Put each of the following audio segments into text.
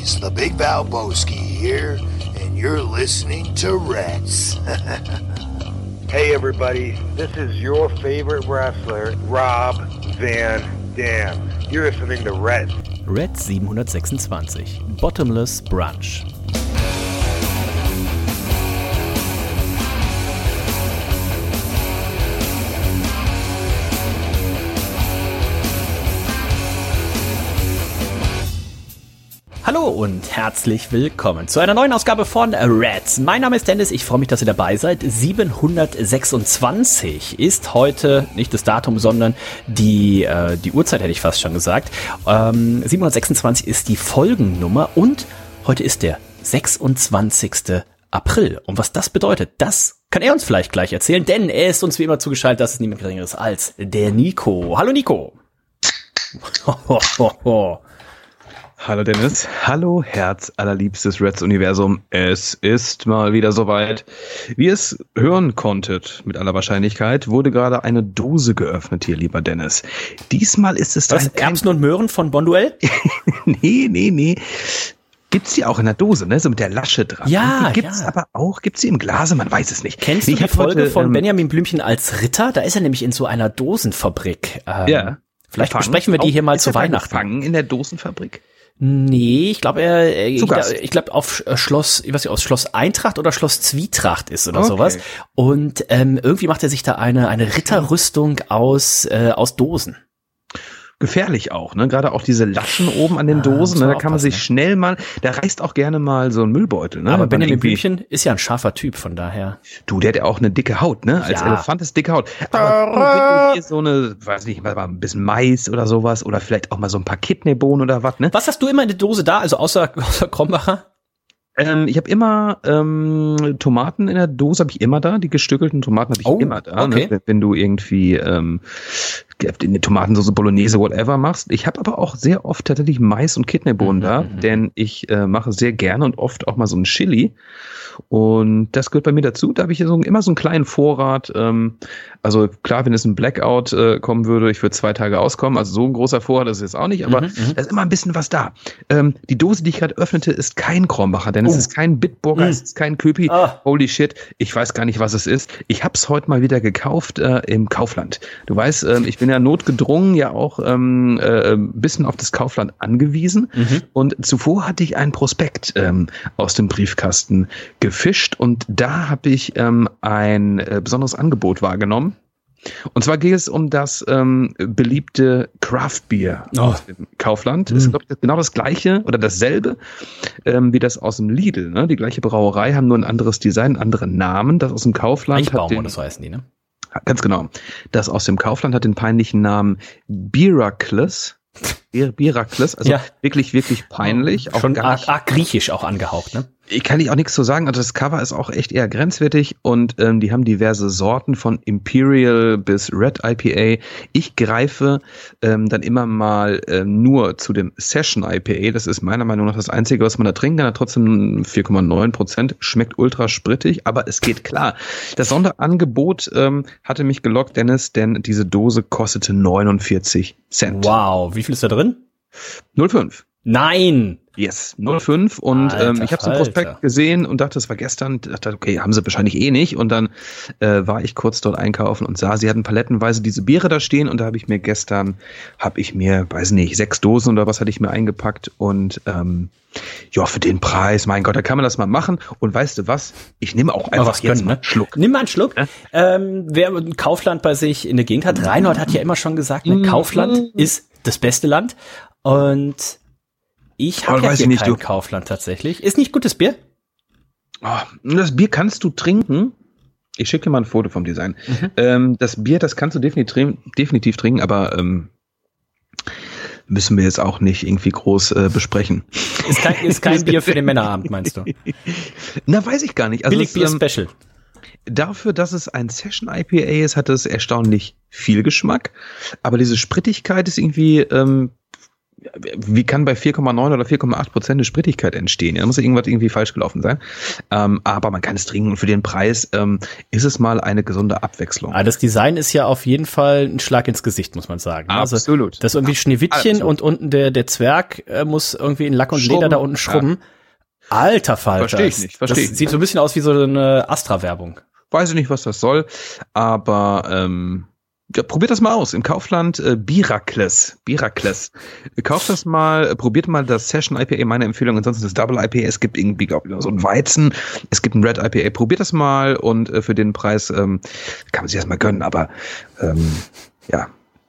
buddies. The Big Valboski here, and you're listening to Reds. Hey everybody, this is your favorite wrestler, Rob Van Dam. You're listening to Reds. Red 726, Bottomless Brunch. Hallo und herzlich willkommen zu einer neuen Ausgabe von Reds. Mein Name ist Dennis, ich freue mich, dass ihr dabei seid. 726 ist heute nicht das Datum, sondern die Uhrzeit, hätte ich fast schon gesagt. 726 ist die Folgennummer und heute ist der 26. April. Und was das bedeutet, das kann er uns vielleicht gleich erzählen, denn er ist uns wie immer zugeschaltet, das ist niemand Geringeres als der Nico. Hallo Nico. Hallo Dennis, hallo Herz allerliebstes Reds-Universum. Es ist mal wieder soweit. Wie ihr es hören konntet, mit aller Wahrscheinlichkeit, wurde gerade eine Dose geöffnet hier, lieber Dennis. Diesmal ist es das Erbsen und Möhren von Bonduell? Nee. Gibt's die auch in der Dose, ne? So mit der Lasche dran. Ja, die gibt's aber auch, gibt's sie im Glase? Man weiß es nicht. Kennst du die Folge von Benjamin Blümchen als Ritter? Da ist er nämlich in so einer Dosenfabrik. Ja. Vielleicht besprechen wir die hier mal zu Weihnachten. Gefangen in der Dosenfabrik? Nee, ich glaube, ich glaube auf Schloss, ich weiß nicht, aus Schloss Eintracht oder Schloss Zwietracht ist oder sowas. Und irgendwie macht er sich da eine Ritterrüstung aus Dosen. Gefährlich auch, ne? Gerade auch diese Laschen oben an den Dosen, ne? Da kann man sich schnell mal, da reißt auch gerne mal so ein Müllbeutel, ne? Aber Benjamin Blümchen ist ja ein scharfer Typ, von daher. Du, der hat ja auch eine dicke Haut, ne? Als Elefant ist dicke Haut. Aber wenn du hier so eine, weiß nicht, mal ein bisschen Mais oder sowas oder vielleicht auch mal so ein paar Kidneybohnen oder was, ne? Was hast du immer in der Dose da, also außer Krombacher? Ich habe immer Tomaten in der Dose, habe ich immer da. Die gestückelten Tomaten habe ich immer da. Okay. Ne? Wenn du irgendwie eine Tomatensauce Bolognese, whatever machst. Ich habe aber auch sehr oft tatsächlich Mais und Kidneybohnen da, denn ich mache sehr gerne und oft auch mal so ein Chili. Und das gehört bei mir dazu. Da habe ich immer so einen kleinen Vorrat. Also klar, wenn es ein Blackout kommen würde, ich würde 2 Tage auskommen. Also so ein großer Vorrat ist es jetzt auch nicht, aber da ist immer ein bisschen was da. Die Dose, die ich gerade öffnete, ist kein Krombacher, denn es ist kein Bitburger, es ist kein Köpi. Holy shit, ich weiß gar nicht, was es ist. Ich habe es heute mal wieder gekauft im Kaufland. Du weißt, ich bin ja notgedrungen ja auch ein bisschen auf das Kaufland angewiesen. Und zuvor hatte ich einen Prospekt aus dem Briefkasten gefischt und da habe ich ein besonderes Angebot wahrgenommen. Und zwar geht es um das beliebte Craft Beer aus dem Kaufland. Ist, glaube ich, genau das gleiche oder dasselbe wie das aus dem Lidl. Ne? Die gleiche Brauerei, haben nur ein anderes Design, einen anderen Namen. Das aus dem Kaufland Eichbaum, oder so heißen die, ne? Ganz genau. Das aus dem Kaufland hat den peinlichen Namen Beeracles. Beeracles, also wirklich, wirklich peinlich. Auch schon arg griechisch auch angehaucht, ne? Ich kann nicht auch nichts zu sagen, also das Cover ist auch echt eher grenzwertig und die haben diverse Sorten von Imperial bis Red IPA. Ich greife dann immer mal nur zu dem Session IPA, das ist meiner Meinung nach das Einzige, was man da trinken kann, hat trotzdem 4,9%, schmeckt ultra sprittig, aber es geht klar. Das Sonderangebot hatte mich gelockt, Dennis, denn diese Dose kostete 49 Cent. Wow, wie viel ist da drin? 0,5. Nein! Yes, 0,5 und ich habe so ein Prospekt gesehen und dachte, das war gestern, dachte, okay, haben sie wahrscheinlich eh nicht und dann war ich kurz dort einkaufen und sah, sie hatten palettenweise diese Biere da stehen und da habe ich mir gestern, weiß nicht, 6 Dosen oder was hatte ich mir eingepackt und für den Preis, mein Gott, da kann man das mal machen und weißt du was, ich nehme auch einfach jetzt mal einen Schluck. Nimm mal einen Schluck. Wer ein Kaufland bei sich in der Gegend hat, Reinhold hat ja immer schon gesagt, Kaufland ist das beste Land und ich habe ja hier kein Kaufland tatsächlich. Ist nicht gutes Bier? Das Bier kannst du trinken. Ich schicke dir mal ein Foto vom Design. Das Bier, das kannst du definitiv trinken, aber müssen wir jetzt auch nicht irgendwie groß besprechen. Ist kein Bier für den Männerabend, meinst du? Na, weiß ich gar nicht. Also Billigbier Special. Dafür, dass es ein Session IPA ist, hat es erstaunlich viel Geschmack. Aber diese Sprittigkeit ist irgendwie wie kann bei 4,9 oder 4,8% eine Sprittigkeit entstehen? Da muss irgendwas irgendwie falsch gelaufen sein. Aber man kann es trinken und für den Preis ist es mal eine gesunde Abwechslung. Das Design ist ja auf jeden Fall ein Schlag ins Gesicht, muss man sagen. Absolut. Also, das ist irgendwie Schneewittchen und unten der Zwerg muss irgendwie in Lack und Leder da unten schrubben. Ja. Alter Falter. Verstehe ich nicht. Das sieht so ein bisschen aus wie so eine Astra-Werbung. Weiß ich nicht, was das soll, aber probiert das mal aus. Im Kaufland Birakles. Kauft das mal, probiert mal das Session IPA, meine Empfehlung. Ansonsten das Double IPA. Es gibt irgendwie, glaube ich, so ein Weizen. Es gibt ein Red IPA. Probiert das mal und für den Preis kann man sich das mal gönnen. Aber ja.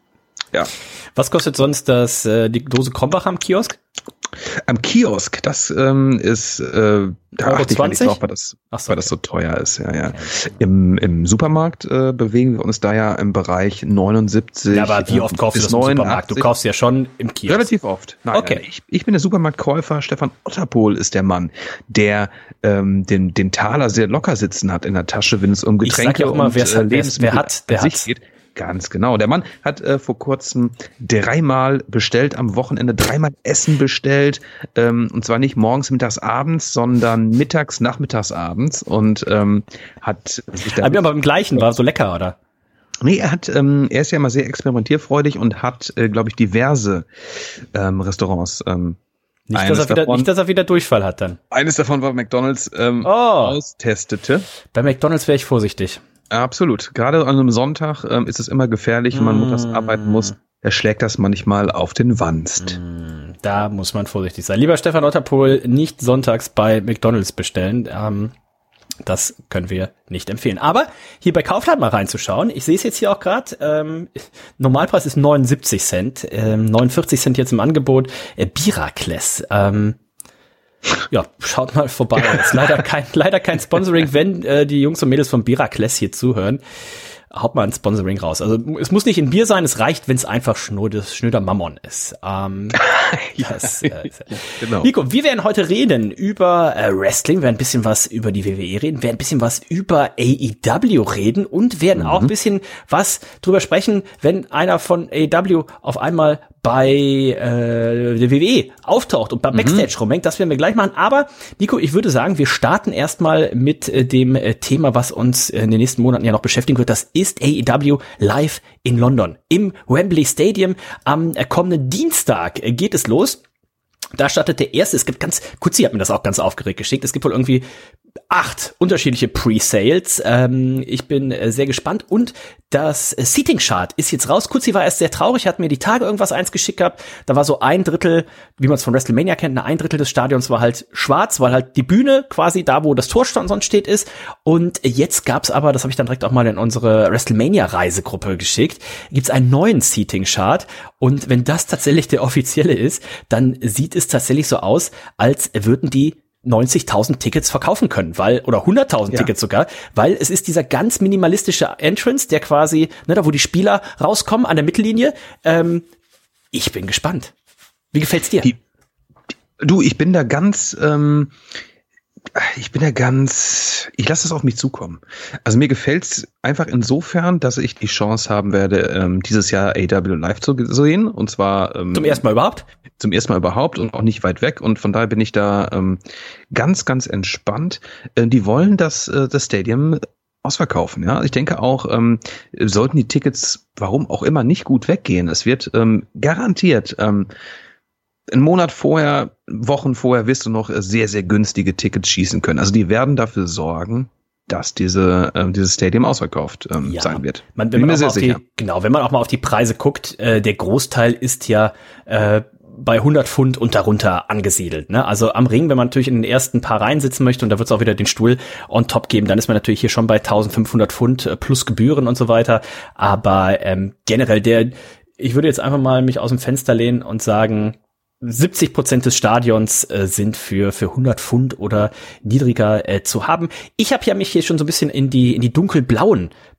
Was kostet sonst die Dose Krombacher am Kiosk? Am Kiosk, das ist da achte ich nicht drauf, weil das so teuer ist. Ja. Okay. Im Supermarkt bewegen wir uns da ja im Bereich 79. Ja, aber wie oft kaufst du das im Supermarkt? Du kaufst ja schon im Kiosk. Relativ oft. Nein, okay. Ich bin der Supermarktkäufer. Stefan Otterpohl ist der Mann, der den Taler sehr locker sitzen hat in der Tasche, wenn es um Getränke und Lebensmittel geht. Ganz genau. Der Mann hat vor kurzem 3-mal bestellt, am Wochenende 3-mal Essen bestellt, und zwar nicht morgens, mittags, abends, sondern mittags, nachmittags, abends und hat sich da... Aber im gleichen war so lecker, oder? Nee, er ist ja immer sehr experimentierfreudig und hat, glaube ich, diverse Restaurants. Nicht, dass er wieder Durchfall hat dann. Eines davon war McDonald's austestete. Bei McDonald's wäre ich vorsichtig. Absolut. Gerade an einem Sonntag ist es immer gefährlich, wenn man montags arbeiten muss. Er schlägt das manchmal auf den Wanst. Da muss man vorsichtig sein. Lieber Stefan Otterpohl, nicht sonntags bei McDonald's bestellen. Das können wir nicht empfehlen. Aber hier bei Kaufland mal reinzuschauen. Ich sehe es jetzt hier auch gerade. Normalpreis ist 79 Cent. 49 Cent jetzt im Angebot. Birakles. Ja, schaut mal vorbei. Das ist leider kein Sponsoring. Wenn die Jungs und Mädels von Birakles hier zuhören, haut mal ein Sponsoring raus. Also es muss nicht in Bier sein, es reicht, wenn es einfach schnöder Mammon ist. Genau. Nico, wir werden heute reden über Wrestling, wir werden ein bisschen was über die WWE reden, werden ein bisschen was über AEW reden und werden auch ein bisschen was drüber sprechen, wenn einer von AEW auf einmal bei der WWE auftaucht und beim Backstage rumhängt. Das werden wir gleich machen. Aber Nico, ich würde sagen, wir starten erstmal mit dem Thema, was uns in den nächsten Monaten ja noch beschäftigen wird. Das ist AEW live in London. Im Wembley Stadium am kommenden Dienstag geht es los. Da startet der erste, es gibt Kutzi hat mir das auch ganz aufgeregt geschickt, es gibt wohl irgendwie 8 unterschiedliche Pre-Sales. Ich bin sehr gespannt und das Seating-Chart ist jetzt raus. Kutzi war erst sehr traurig, hat mir die Tage irgendwas geschickt gehabt. Da war so 1/3, wie man es von WrestleMania kennt, 1/3 des Stadions war halt schwarz, weil halt die Bühne quasi da, wo das Tor sonst steht, ist. Und jetzt gab's aber, das habe ich dann direkt auch mal in unsere WrestleMania-Reisegruppe geschickt, gibt's einen neuen Seating-Chart. Und wenn das tatsächlich der offizielle ist, dann sieht es tatsächlich so aus, als würden die 90.000 Tickets verkaufen können, oder 100.000 Tickets sogar, weil es ist dieser ganz minimalistische Entrance, der quasi, da wo die Spieler rauskommen an der Mittellinie. Ich bin gespannt. Wie gefällt's dir? Ich bin da ganz, ich lasse es auf mich zukommen. Also mir gefällt's einfach insofern, dass ich die Chance haben werde, dieses Jahr AEW live zu sehen. Und zwar zum ersten Mal überhaupt? Zum ersten Mal überhaupt und auch nicht weit weg. Und von daher bin ich da ganz, ganz entspannt. Die wollen das Stadium ausverkaufen. Ja, ich denke auch, sollten die Tickets, warum auch immer, nicht gut weggehen. Es wird garantiert einen Monat vorher, Wochen vorher wirst du noch sehr, sehr günstige Tickets schießen können. Also die werden dafür sorgen, dass dieses Stadium ausverkauft sein wird. Wenn man auch mal auf die Preise guckt, der Großteil ist ja bei 100 Pfund und darunter angesiedelt. Ne? Also am Ring, wenn man natürlich in den ersten paar Reihen sitzen möchte und da wird es auch wieder den Stuhl on top geben, dann ist man natürlich hier schon bei 1.500 Pfund plus Gebühren und so weiter. Aber generell ich würde jetzt einfach mal mich aus dem Fenster lehnen und sagen, 70% des Stadions sind für 100 Pfund oder niedriger zu haben. Ich habe ja mich hier schon so ein bisschen in die dunkelblauen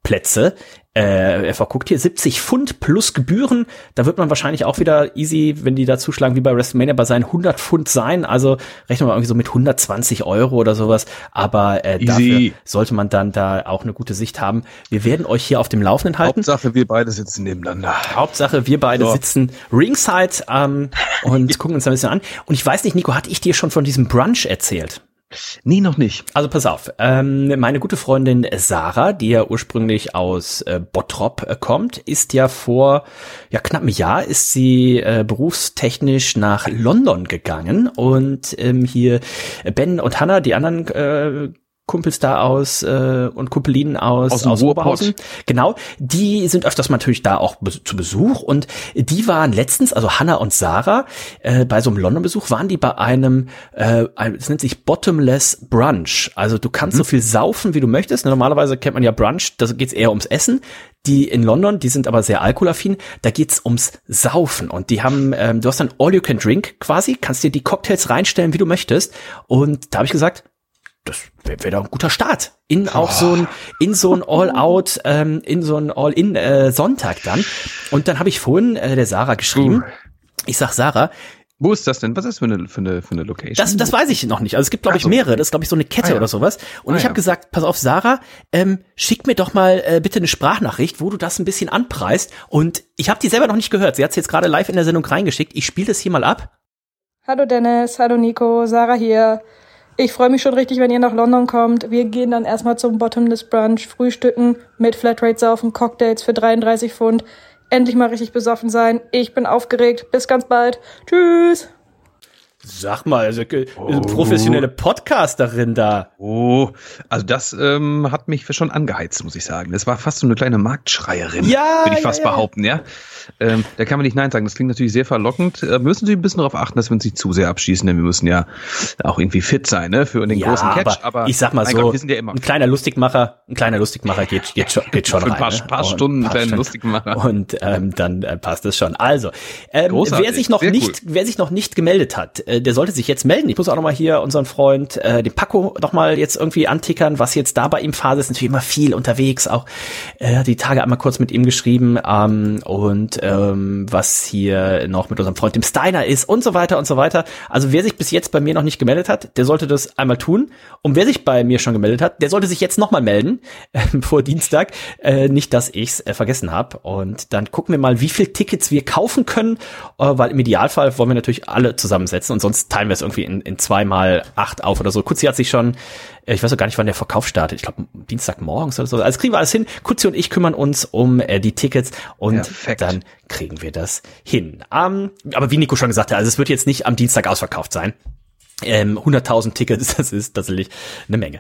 Plätze. Er verguckt hier 70 Pfund plus Gebühren. Da wird man wahrscheinlich auch wieder easy, wenn die da zuschlagen, wie bei WrestleMania, bei seinen 100 Pfund sein. Also rechnen wir irgendwie so mit 120 Euro oder sowas. Aber dafür sollte man dann da auch eine gute Sicht haben. Wir werden euch hier auf dem Laufenden halten. Hauptsache, wir beide sitzen nebeneinander. Hauptsache, wir beide sitzen ringside und gucken uns ein bisschen an. Und ich weiß nicht, Nico, hatte ich dir schon von diesem Brunch erzählt? Nee, noch nicht. Also pass auf, meine gute Freundin Sarah, die ja ursprünglich aus Bottrop kommt, ist ja vor knapp einem Jahr ist sie berufstechnisch nach London gegangen und hier Ben und Hannah, die anderen Kumpels da aus und Kumpelinen aus Oberhausen. Genau, die sind öfters mal natürlich da auch zu Besuch und die waren letztens, also Hannah und Sarah, bei so einem London-Besuch waren die bei einem, es nennt sich Bottomless Brunch. Also du kannst so viel saufen, wie du möchtest. Normalerweise kennt man ja Brunch, da geht's eher ums Essen. Die in London, die sind aber sehr alkoholaffin, da geht's ums Saufen und die haben, du hast dann All You Can Drink quasi, kannst dir die Cocktails reinstellen, wie du möchtest und da habe ich gesagt, das wäre doch ein guter Start in so ein All-Out, in so ein All-In Sonntag dann. Und dann habe ich vorhin der Sarah geschrieben. Ich sag Sarah, wo ist das denn? Was ist für eine Location? Das weiß ich noch nicht. Also es gibt, glaube ich, mehrere. Das ist, glaube ich, so eine Kette oder sowas. Und ich habe gesagt, pass auf, Sarah, schick mir doch mal bitte eine Sprachnachricht, wo du das ein bisschen anpreist. Und ich habe die selber noch nicht gehört. Sie hat es jetzt gerade live in der Sendung reingeschickt. Ich spiele das hier mal ab. Hallo Dennis, hallo Nico, Sarah hier. Ich freue mich schon richtig, wenn ihr nach London kommt. Wir gehen dann erstmal zum Bottomless Brunch, frühstücken, mit Flatrate saufen, Cocktails für 33 Pfund. Endlich mal richtig besoffen sein. Ich bin aufgeregt. Bis ganz bald. Tschüss. Sag mal, also professionelle Podcasterin da. Oh, also das hat mich schon angeheizt, muss ich sagen. Das war fast so eine kleine Marktschreierin, würde ich fast behaupten, ja. Da kann man nicht Nein sagen. Das klingt natürlich sehr verlockend. Wir müssen natürlich ein bisschen darauf achten, dass wir uns nicht zu sehr abschießen, denn wir müssen ja auch irgendwie fit sein, ne, für den großen Catch. Aber ich sag mal so, wir sind ja immer ein kleiner Lustigmacher geht schon für rein. Ein paar Stunden ein kleiner Lustigmacher. Und dann passt es schon. Also, wer sich noch nicht gemeldet hat, der sollte sich jetzt melden. Ich muss auch noch mal hier unseren Freund, den Paco, noch mal jetzt irgendwie antickern, was jetzt da bei ihm Phase ist. Natürlich immer viel unterwegs, auch die Tage einmal kurz mit ihm geschrieben und was hier noch mit unserem Freund dem Steiner ist und so weiter und so weiter. Also wer sich bis jetzt bei mir noch nicht gemeldet hat, der sollte das einmal tun. Und wer sich bei mir schon gemeldet hat, der sollte sich jetzt noch mal melden vor Dienstag. Nicht, dass ich's vergessen habe. Und dann gucken wir mal, wie viel Tickets wir kaufen können, weil im Idealfall wollen wir natürlich alle zusammensetzen und sonst teilen wir es irgendwie in 2x8 auf oder so. Kutzi hat sich schon, ich weiß auch gar nicht, wann der Verkauf startet. Ich glaube, Dienstagmorgens oder so. Also kriegen wir alles hin. Kutzi und ich kümmern uns um die Tickets und perfekt. Dann kriegen wir das hin. Aber wie Nico schon gesagt hat, also es wird jetzt nicht am Dienstag ausverkauft sein. 100.000 Tickets, das ist tatsächlich eine Menge.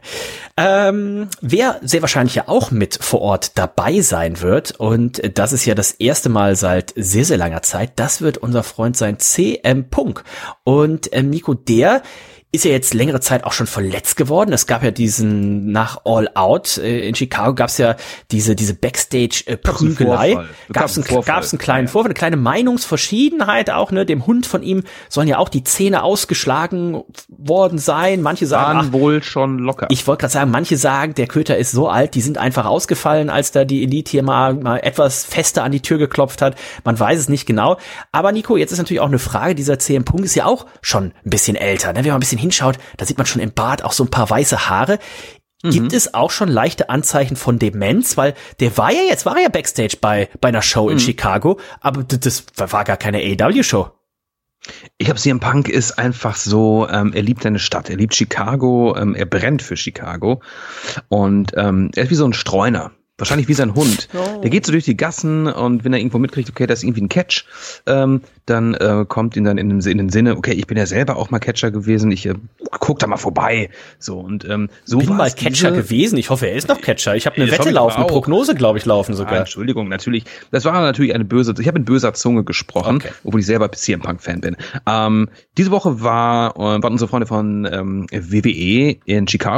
Wer sehr wahrscheinlich ja auch mit vor Ort dabei sein wird, und das ist ja das erste Mal seit sehr, sehr langer Zeit, das wird unser Freund sein CM Punk. Und Nico, der ist ja jetzt längere Zeit auch schon verletzt geworden. Es gab ja diesen nach All Out in Chicago gab's ja diese Backstage-Prügelei. Gab's einen kleinen Vorfall, eine kleine Meinungsverschiedenheit auch, ne? Dem Hund von ihm sollen ja auch die Zähne ausgeschlagen worden sein. Manche sagen, wohl schon locker. Ich wollte gerade sagen, manche sagen, der Köter ist so alt, die sind einfach ausgefallen, als da die Elite hier mal etwas fester an die Tür geklopft hat. Man weiß es nicht genau. Aber Nico, jetzt ist natürlich auch eine Frage, dieser CM Punk ist ja auch schon ein bisschen älter, ne? Wenn man ein bisschen hinschaut, da sieht man schon im Bart auch so ein paar weiße Haare. Gibt es auch schon leichte Anzeichen von Demenz? Weil der war ja Backstage bei einer Show in Chicago, aber das war gar keine AEW-Show. Ich glaube, CM Punk ist einfach so, er liebt seine Stadt, er liebt Chicago, er brennt für Chicago und er ist wie so ein Streuner. Wahrscheinlich wie sein Hund. Oh. Der geht so durch die Gassen und wenn er irgendwo mitkriegt, okay, das ist irgendwie ein Catch, dann kommt ihm dann in den Sinne, okay, ich bin ja selber auch mal Catcher gewesen, ich guck da mal vorbei. So und so bin mal Catcher gewesen. Ich hoffe, er ist noch Catcher. Ich habe eine Wette laufen, eine Prognose, glaube ich, laufen sogar. Entschuldigung, natürlich. Das war natürlich ich habe in böser Zunge gesprochen, obwohl ich selber CM Punk Fan bin. Diese Woche waren unsere Freunde von WWE in Chicago.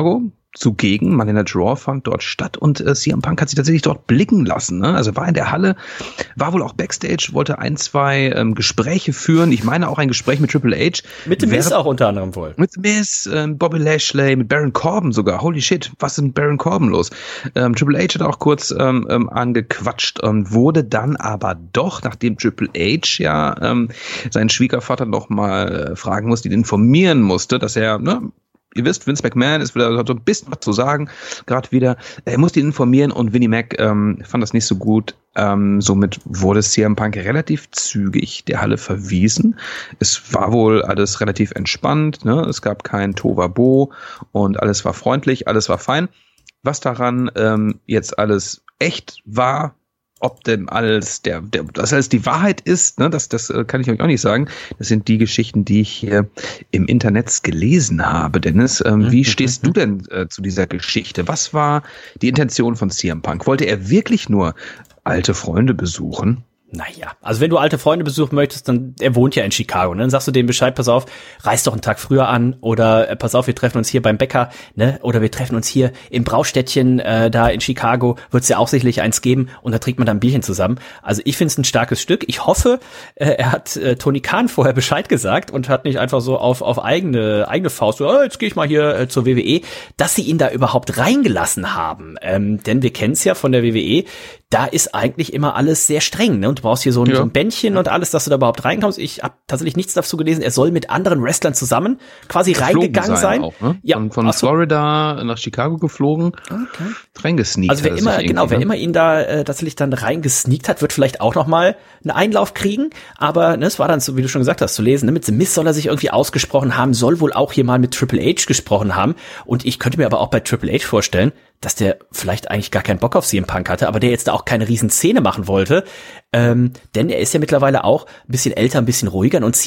zugegen. Monday Night Raw fand dort statt und CM Punk hat sich tatsächlich dort blicken lassen. Ne? Also war in der Halle, war wohl auch Backstage, wollte 1, 2 Gespräche führen. Ich meine auch ein Gespräch mit Triple H. Mit dem Miz auch unter anderem wohl. Mit dem Miz, Bobby Lashley, mit Baron Corbin sogar. Holy shit, was ist mit Baron Corbin los? Triple H hat auch kurz angequatscht und wurde dann aber doch, nachdem Triple H ja seinen Schwiegervater noch mal fragen musste, ihn informieren musste, dass er, ne, ihr wisst, Vince McMahon ist wieder so ein bisschen was zu sagen, gerade wieder. Er musste ihn informieren und Vinnie Mac fand das nicht so gut. Somit wurde CM Punk relativ zügig der Halle verwiesen. Es war wohl alles relativ entspannt, ne? Es gab kein Tohuwabohu und alles war freundlich, alles war fein. Was daran jetzt alles echt war, ob denn alles das alles die Wahrheit ist, ne, das kann ich euch auch nicht sagen. Das sind die Geschichten, die ich hier im Internet gelesen habe. Dennis, wie stehst du denn zu dieser Geschichte? Was war die Intention von CM Punk? Wollte er wirklich nur alte Freunde besuchen? Naja, also wenn du alte Freunde besuchen möchtest, dann, er wohnt ja in Chicago, ne? Dann sagst du dem Bescheid, pass auf, reist doch einen Tag früher an oder pass auf, wir treffen uns hier beim Bäcker, ne? Oder wir treffen uns hier im Braustädtchen da in Chicago, wird es ja auch sicherlich eins geben und da trinkt man dann ein Bierchen zusammen. Also ich finde es ein starkes Stück. Ich hoffe, er hat Tony Khan vorher Bescheid gesagt und hat nicht einfach so auf eigene Faust, so, jetzt gehe ich mal hier zur WWE, dass sie ihn da überhaupt reingelassen haben. Denn wir kennen es ja von der WWE, da ist eigentlich immer alles sehr streng, ne? Und du brauchst hier so ein Bändchen und alles, dass du da überhaupt reinkommst. Ich habe tatsächlich nichts dazu gelesen. Er soll mit anderen Wrestlern zusammen quasi reingegangen sein. Auch, ne? Ja, von Florida nach Chicago geflogen, reingesneakt. Also wer immer ihn da tatsächlich dann reingesneakt hat, wird vielleicht auch noch mal einen Einlauf kriegen. Aber ne, es war dann so, wie du schon gesagt hast, zu lesen. Ne? Mit The Miz soll er sich irgendwie ausgesprochen haben, soll wohl auch hier mal mit Triple H gesprochen haben. Und ich könnte mir aber auch bei Triple H vorstellen, dass der vielleicht eigentlich gar keinen Bock auf CM Punk hatte, aber der jetzt da auch keine riesen Szene machen wollte, denn er ist ja mittlerweile auch ein bisschen älter, ein bisschen ruhiger und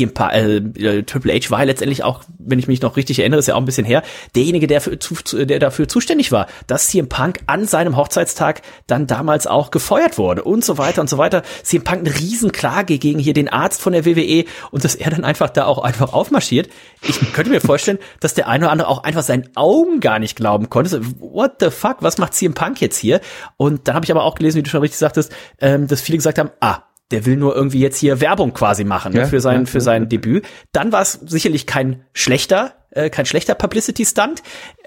Triple H war ja letztendlich auch, wenn ich mich noch richtig erinnere, ist ja auch ein bisschen her, derjenige, der dafür zuständig war, dass CM Punk an seinem Hochzeitstag dann damals auch gefeuert wurde und so weiter und so weiter. CM Punk eine Riesenklage gegen hier den Arzt von der WWE und dass er dann einfach aufmarschiert. Ich könnte mir vorstellen, dass der eine oder andere auch einfach seinen Augen gar nicht glauben konnte. So, what the fuck, was macht CM Punk jetzt hier? Und dann habe ich aber auch gelesen, wie du schon richtig sagtest, dass viele gesagt haben, der will nur irgendwie jetzt hier Werbung quasi machen, ne, für sein Debüt. Dann war es sicherlich kein schlechter Publicity-Stunt,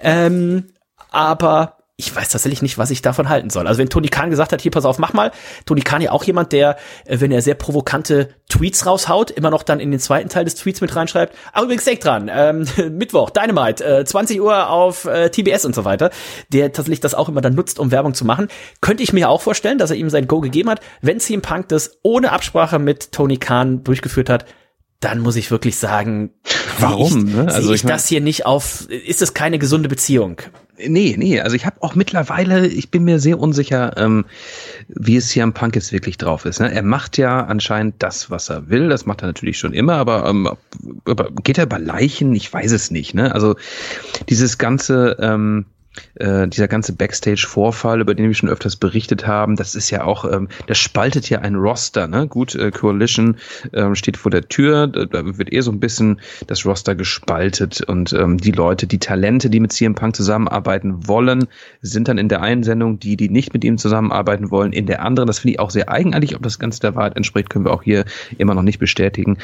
aber ich weiß tatsächlich nicht, was ich davon halten soll. Also wenn Tony Khan gesagt hat, hier pass auf, mach mal. Tony Khan ja auch jemand, der, wenn er sehr provokante Tweets raushaut, immer noch dann in den zweiten Teil des Tweets mit reinschreibt. Aber übrigens denk dran, Mittwoch, Dynamite, 20 Uhr auf TBS und so weiter. Der tatsächlich das auch immer dann nutzt, um Werbung zu machen. Könnte ich mir auch vorstellen, dass er ihm sein Go gegeben hat. Wenn CM Punk das ohne Absprache mit Tony Khan durchgeführt hat, dann muss ich wirklich sagen, warum? Sehe ich das hier nicht ist es keine gesunde Beziehung? Nee, also ich habe auch mittlerweile, ich bin mir sehr unsicher, wie es CM Punk jetzt wirklich drauf ist. Ne? Er macht ja anscheinend das, was er will, das macht er natürlich schon immer, aber geht er über Leichen? Ich weiß es nicht. Ne? Also dieser ganze Backstage-Vorfall, über den wir schon öfters berichtet haben, das ist ja auch, das spaltet ja ein Roster, ne? Gut, Coalition steht vor der Tür, da wird so ein bisschen das Roster gespaltet und die Leute, die Talente, die mit CM Punk zusammenarbeiten wollen, sind dann in der einen Sendung, die nicht mit ihm zusammenarbeiten wollen, in der anderen. Das finde ich auch sehr eigenartig. Ob das Ganze der Wahrheit entspricht, können wir auch hier immer noch nicht bestätigen.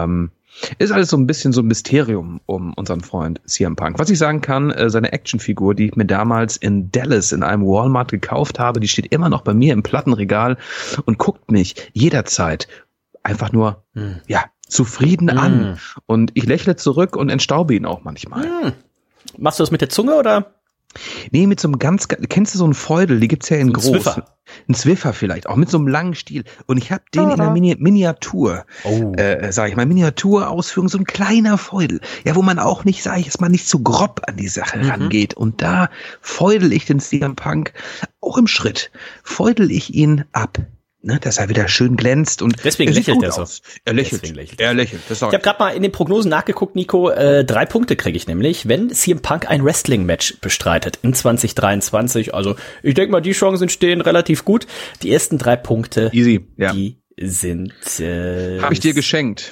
Ist alles so ein bisschen so ein Mysterium um unseren Freund CM Punk. Was ich sagen kann, seine Actionfigur, die ich mir damals in Dallas in einem Walmart gekauft habe, die steht immer noch bei mir im Plattenregal und guckt mich jederzeit einfach nur, zufrieden an. Und ich lächle zurück und entstaube ihn auch manchmal. Machst du das mit der Zunge oder? Nee, mit so einem kennst du so einen Feudel, die gibt's ja in groß. Zwiffer. Ein Zwiffer vielleicht, auch mit so einem langen Stiel. Und ich habe den in der Miniatur, Miniaturausführung, so ein kleiner Feudel. Ja, wo man auch nicht, nicht so grob an die Sache rangeht. Und da feudel ich den CM Punk auch im Schritt. Feudel ich ihn ab. Ne, dass er wieder schön glänzt und deswegen lächelt er so. Er lächelt. Ich habe gerade mal in den Prognosen nachgeguckt, Nico. 3 Punkte kriege ich nämlich, wenn CM Punk ein Wrestling-Match bestreitet in 2023. Also ich denke mal, die Chancen stehen relativ gut. Die ersten 3 Punkte, easy, ja. Die sind habe ich dir geschenkt.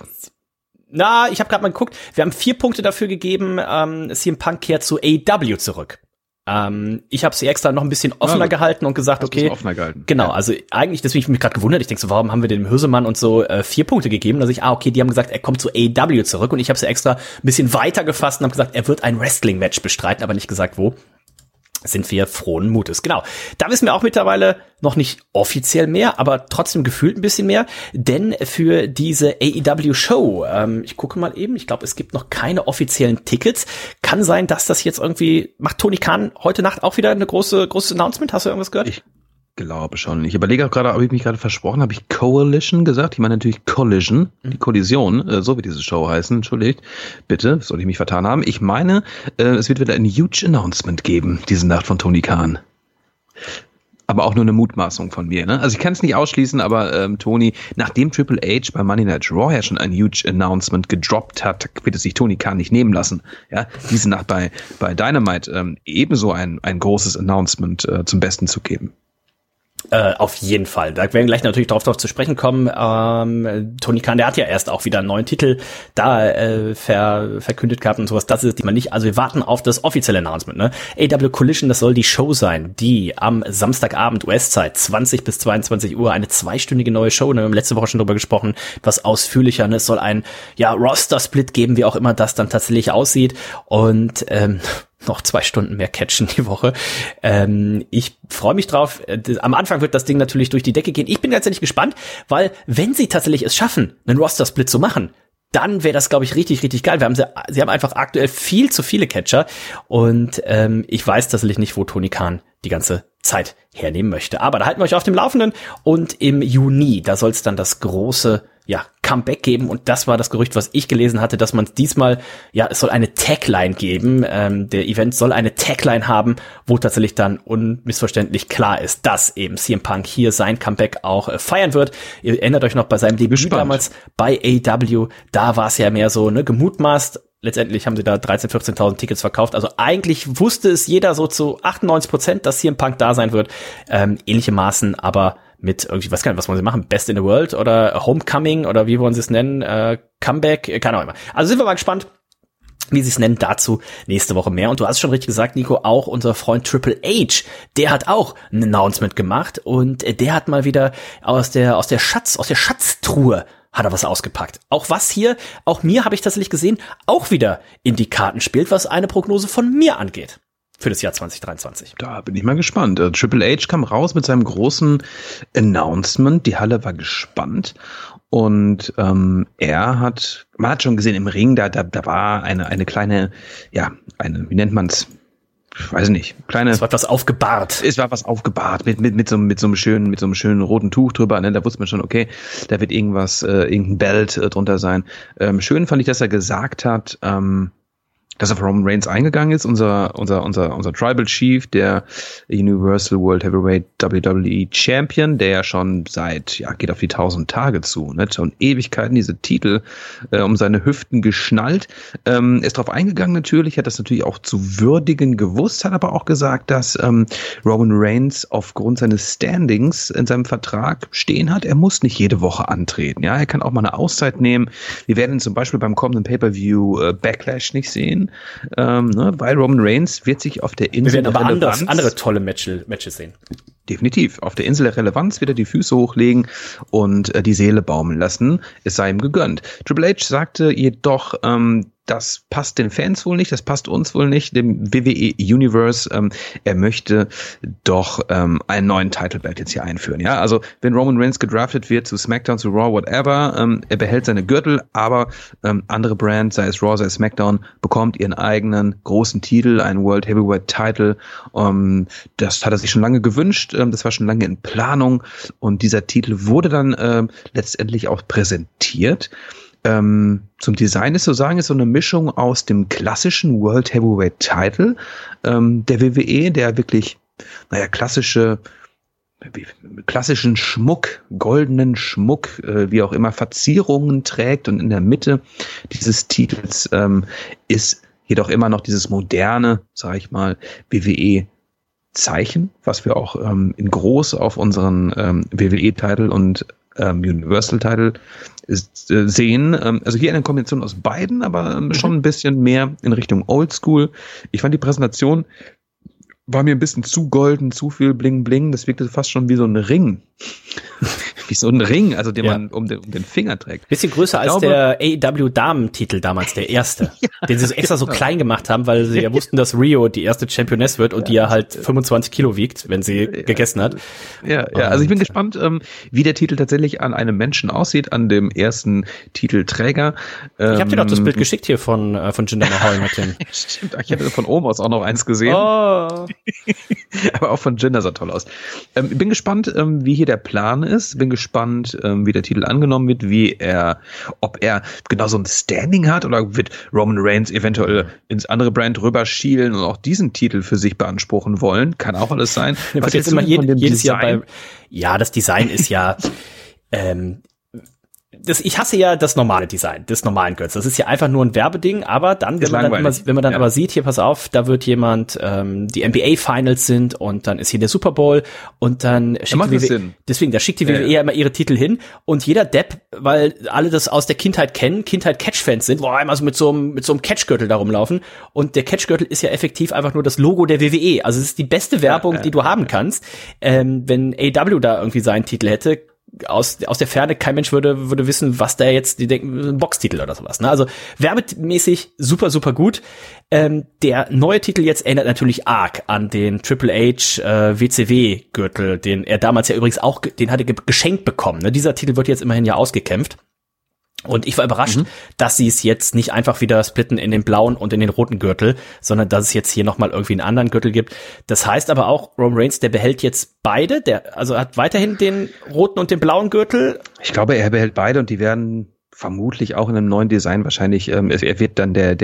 Ich habe gerade mal geguckt. Wir haben 4 Punkte dafür gegeben. CM Punk kehrt zu AEW zurück. Ich habe sie extra noch ein bisschen offener gehalten und gesagt, okay, offener gehalten. Genau, also eigentlich, deswegen habe ich mich gerade gewundert, ich denke so, warum haben wir dem Hülsemann und so 4 Punkte gegeben? Also okay, die haben gesagt, er kommt zu AEW zurück und ich habe sie extra ein bisschen weiter gefasst und habe gesagt, er wird ein Wrestling-Match bestreiten, aber nicht gesagt, wo. Sind wir frohen Mutes. Genau. Da wissen wir auch mittlerweile noch nicht offiziell mehr, aber trotzdem gefühlt ein bisschen mehr, denn für diese AEW-Show, ich gucke mal eben, ich glaube, es gibt noch keine offiziellen Tickets. Kann sein, dass das jetzt irgendwie, macht Tony Khan heute Nacht auch wieder eine großes Announcement? Hast du irgendwas gehört? Ich glaube schon. Ich überlege auch gerade, ob ich mich gerade versprochen habe. Ich Coalition gesagt? Ich meine natürlich Collision, die Kollision, so wie diese Show heißen. Entschuldigt, bitte, soll ich mich vertan haben. Ich meine, es wird wieder ein huge Announcement geben, diese Nacht von Tony Khan. Aber auch nur eine Mutmaßung von mir, ne? Also ich kann es nicht ausschließen, aber Tony, nachdem Triple H bei Monday Night Raw ja schon ein huge Announcement gedroppt hat, wird es sich Tony Khan nicht nehmen lassen. Ja, diese Nacht bei Dynamite ebenso ein großes Announcement zum Besten zu geben. Auf jeden Fall. Da werden wir gleich natürlich darauf zu sprechen kommen. Tony Khan, der hat ja erst auch wieder einen neuen Titel da verkündet gehabt und sowas. Das ist diesmal nicht. Also wir warten auf das offizielle Announcement. Ne? AEW Collision, das soll die Show sein, die am Samstagabend US-Zeit 20 bis 22 Uhr eine 2-stündige neue Show. Wir haben letzte Woche schon drüber gesprochen, etwas ausführlicher. Ne? Es soll ein Roster-Split geben, wie auch immer das dann tatsächlich aussieht. Und noch 2 Stunden mehr catchen die Woche. Ich freue mich drauf. Am Anfang wird das Ding natürlich durch die Decke gehen. Ich bin tatsächlich gespannt, weil wenn sie tatsächlich es schaffen, einen Roster-Split zu machen, dann wäre das, glaube ich, richtig, richtig geil. Sie haben einfach aktuell viel zu viele Catcher und ich weiß tatsächlich nicht, wo Tony Khan die ganze Zeit hernehmen möchte. Aber da halten wir euch auf dem Laufenden und im Juni, da soll es dann das große Comeback geben und das war das Gerücht, was ich gelesen hatte, dass man diesmal, es soll eine Tagline geben, der Event soll eine Tagline haben, wo tatsächlich dann unmissverständlich klar ist, dass eben CM Punk hier sein Comeback auch feiern wird. Ihr erinnert euch noch bei seinem Debüt damals bei AEW, da war es ja mehr so, gemutmaßt. Letztendlich haben sie da 13.000, 14.000 Tickets verkauft. Also eigentlich wusste es jeder so zu 98%, dass CM Punk da sein wird. Ähnliche Maßen, aber mit irgendwie, was wollen sie machen? Best in the World oder Homecoming oder wie wollen sie es nennen? Comeback? Keine Ahnung. Also sind wir mal gespannt, wie sie es nennen. Dazu nächste Woche mehr. Und du hast schon richtig gesagt, Nico, auch unser Freund Triple H, der hat auch ein Announcement gemacht und der hat mal wieder aus der Schatztruhe hat er was ausgepackt. Auch mir habe ich tatsächlich gesehen, auch wieder in die Karten spielt, was eine Prognose von mir angeht für das Jahr 2023. Da bin ich mal gespannt. Triple H kam raus mit seinem großen Announcement. Die Halle war gespannt. Und man hat schon gesehen im Ring, da war eine kleine, wie nennt man's? Ich weiß nicht, es war was aufgebahrt. Es war was aufgebahrt mit so einem schönen roten Tuch drüber, ne? Da wusste man schon, okay, da wird irgendein Belt drunter sein. Schön fand ich, dass er gesagt hat, dass er für Roman Reigns eingegangen ist, unser Tribal Chief, der Universal World Heavyweight WWE Champion, der ja schon geht auf die 1000 Tage zu, ne? Schon Ewigkeiten diese Titel um seine Hüften geschnallt. Ist drauf eingegangen natürlich, hat das natürlich auch zu würdigen gewusst, hat aber auch gesagt, dass Roman Reigns aufgrund seines Standings in seinem Vertrag stehen hat. Er muss nicht jede Woche antreten. Ja, er kann auch mal eine Auszeit nehmen. Wir werden ihn zum Beispiel beim kommenden Pay-Per-View Backlash nicht sehen. Weil Roman Reigns wird sich auf der Insel der Relevanz... Wir werden aber andere tolle Matches sehen. Definitiv. Auf der Insel der Relevanz wird er die Füße hochlegen und die Seele baumeln lassen. Es sei ihm gegönnt. Triple H sagte jedoch, das passt den Fans wohl nicht, das passt uns wohl nicht, dem WWE Universe. Er möchte doch einen neuen Title Belt jetzt hier einführen. Ja, also wenn Roman Reigns gedraftet wird zu SmackDown, zu Raw, whatever, er behält seine Gürtel, aber andere Brands, sei es Raw, sei es SmackDown, bekommt ihren eigenen großen Titel, einen World Heavyweight Title. Das hat er sich schon lange gewünscht, das war schon lange in Planung und dieser Titel wurde dann letztendlich auch präsentiert. Zum Design ist zu sagen, ist so eine Mischung aus dem klassischen World Heavyweight Title der WWE, der wirklich, klassischen Schmuck, goldenen Schmuck, wie auch immer, Verzierungen trägt und in der Mitte dieses Titels ist jedoch immer noch dieses moderne, sag ich mal, WWE Zeichen, was wir auch in groß auf unseren WWE-Title und Universal-Title sehen. Also hier eine Kombination aus beiden, aber schon ein bisschen mehr in Richtung Oldschool. Ich fand die Präsentation war mir ein bisschen zu golden, zu viel Bling Bling. Das wirkte fast schon wie so ein Ring. Wie so ein Ring, also den man um den Finger trägt. Bisschen größer als der AEW-Damen-Titel damals, der erste. Den sie so extra so klein gemacht haben, weil sie ja wussten, dass Rio die erste Championess wird und die ja halt 25 Kilo wiegt, wenn sie gegessen hat. Ja, also ich bin gespannt, wie der Titel tatsächlich an einem Menschen aussieht, an dem ersten Titelträger. Ich habe dir doch das Bild geschickt hier von Jinder Mahal mit dem. Stimmt, ich hatte von oben aus auch noch eins gesehen. Oh. Aber auch von Jinder sah toll aus. Ich bin gespannt, wie hier der Plan ist. Bin gespannt, wie der Titel angenommen wird, ob er genau so ein Standing hat oder wird Roman Reigns eventuell ins andere Brand rüberschielen und auch diesen Titel für sich beanspruchen wollen. Kann auch alles sein. Was jetzt immer jedes Jahr das Design ist ja, ich hasse ja das normale Design des normalen Gürtels. Das ist ja einfach nur ein Werbeding, aber dann, wenn man dann aber sieht, hier pass auf, da wird jemand, die NBA Finals sind und dann ist hier der Super Bowl und dann schickt die WWE, deswegen, da schickt die WWE ja immer ihre Titel hin und jeder Depp, weil alle das aus der Kindheit kennen, Catch-Fans sind, einmal so mit so einem Catch-Gürtel da rumlaufen und der Catch-Gürtel ist ja effektiv einfach nur das Logo der WWE. Also es ist die beste Werbung, die du haben kannst. Wenn AEW da irgendwie seinen Titel hätte, aus der Ferne, kein Mensch würde wissen, was da jetzt, die denken, ein Boxtitel oder sowas, ne? Also werbemäßig super, super gut. Der neue Titel jetzt erinnert natürlich arg an den Triple H WCW-Gürtel, den er damals ja übrigens auch, den hatte geschenkt bekommen, ne? Dieser Titel wird jetzt immerhin ja ausgekämpft. Und ich war überrascht, dass sie es jetzt nicht einfach wieder splitten in den blauen und in den roten Gürtel, sondern dass es jetzt hier nochmal irgendwie einen anderen Gürtel gibt. Das heißt aber auch, Roman Reigns, der behält jetzt beide, also hat weiterhin den roten und den blauen Gürtel. Ich glaube, er behält beide und die werden vermutlich auch in einem neuen Design wahrscheinlich, er wird dann der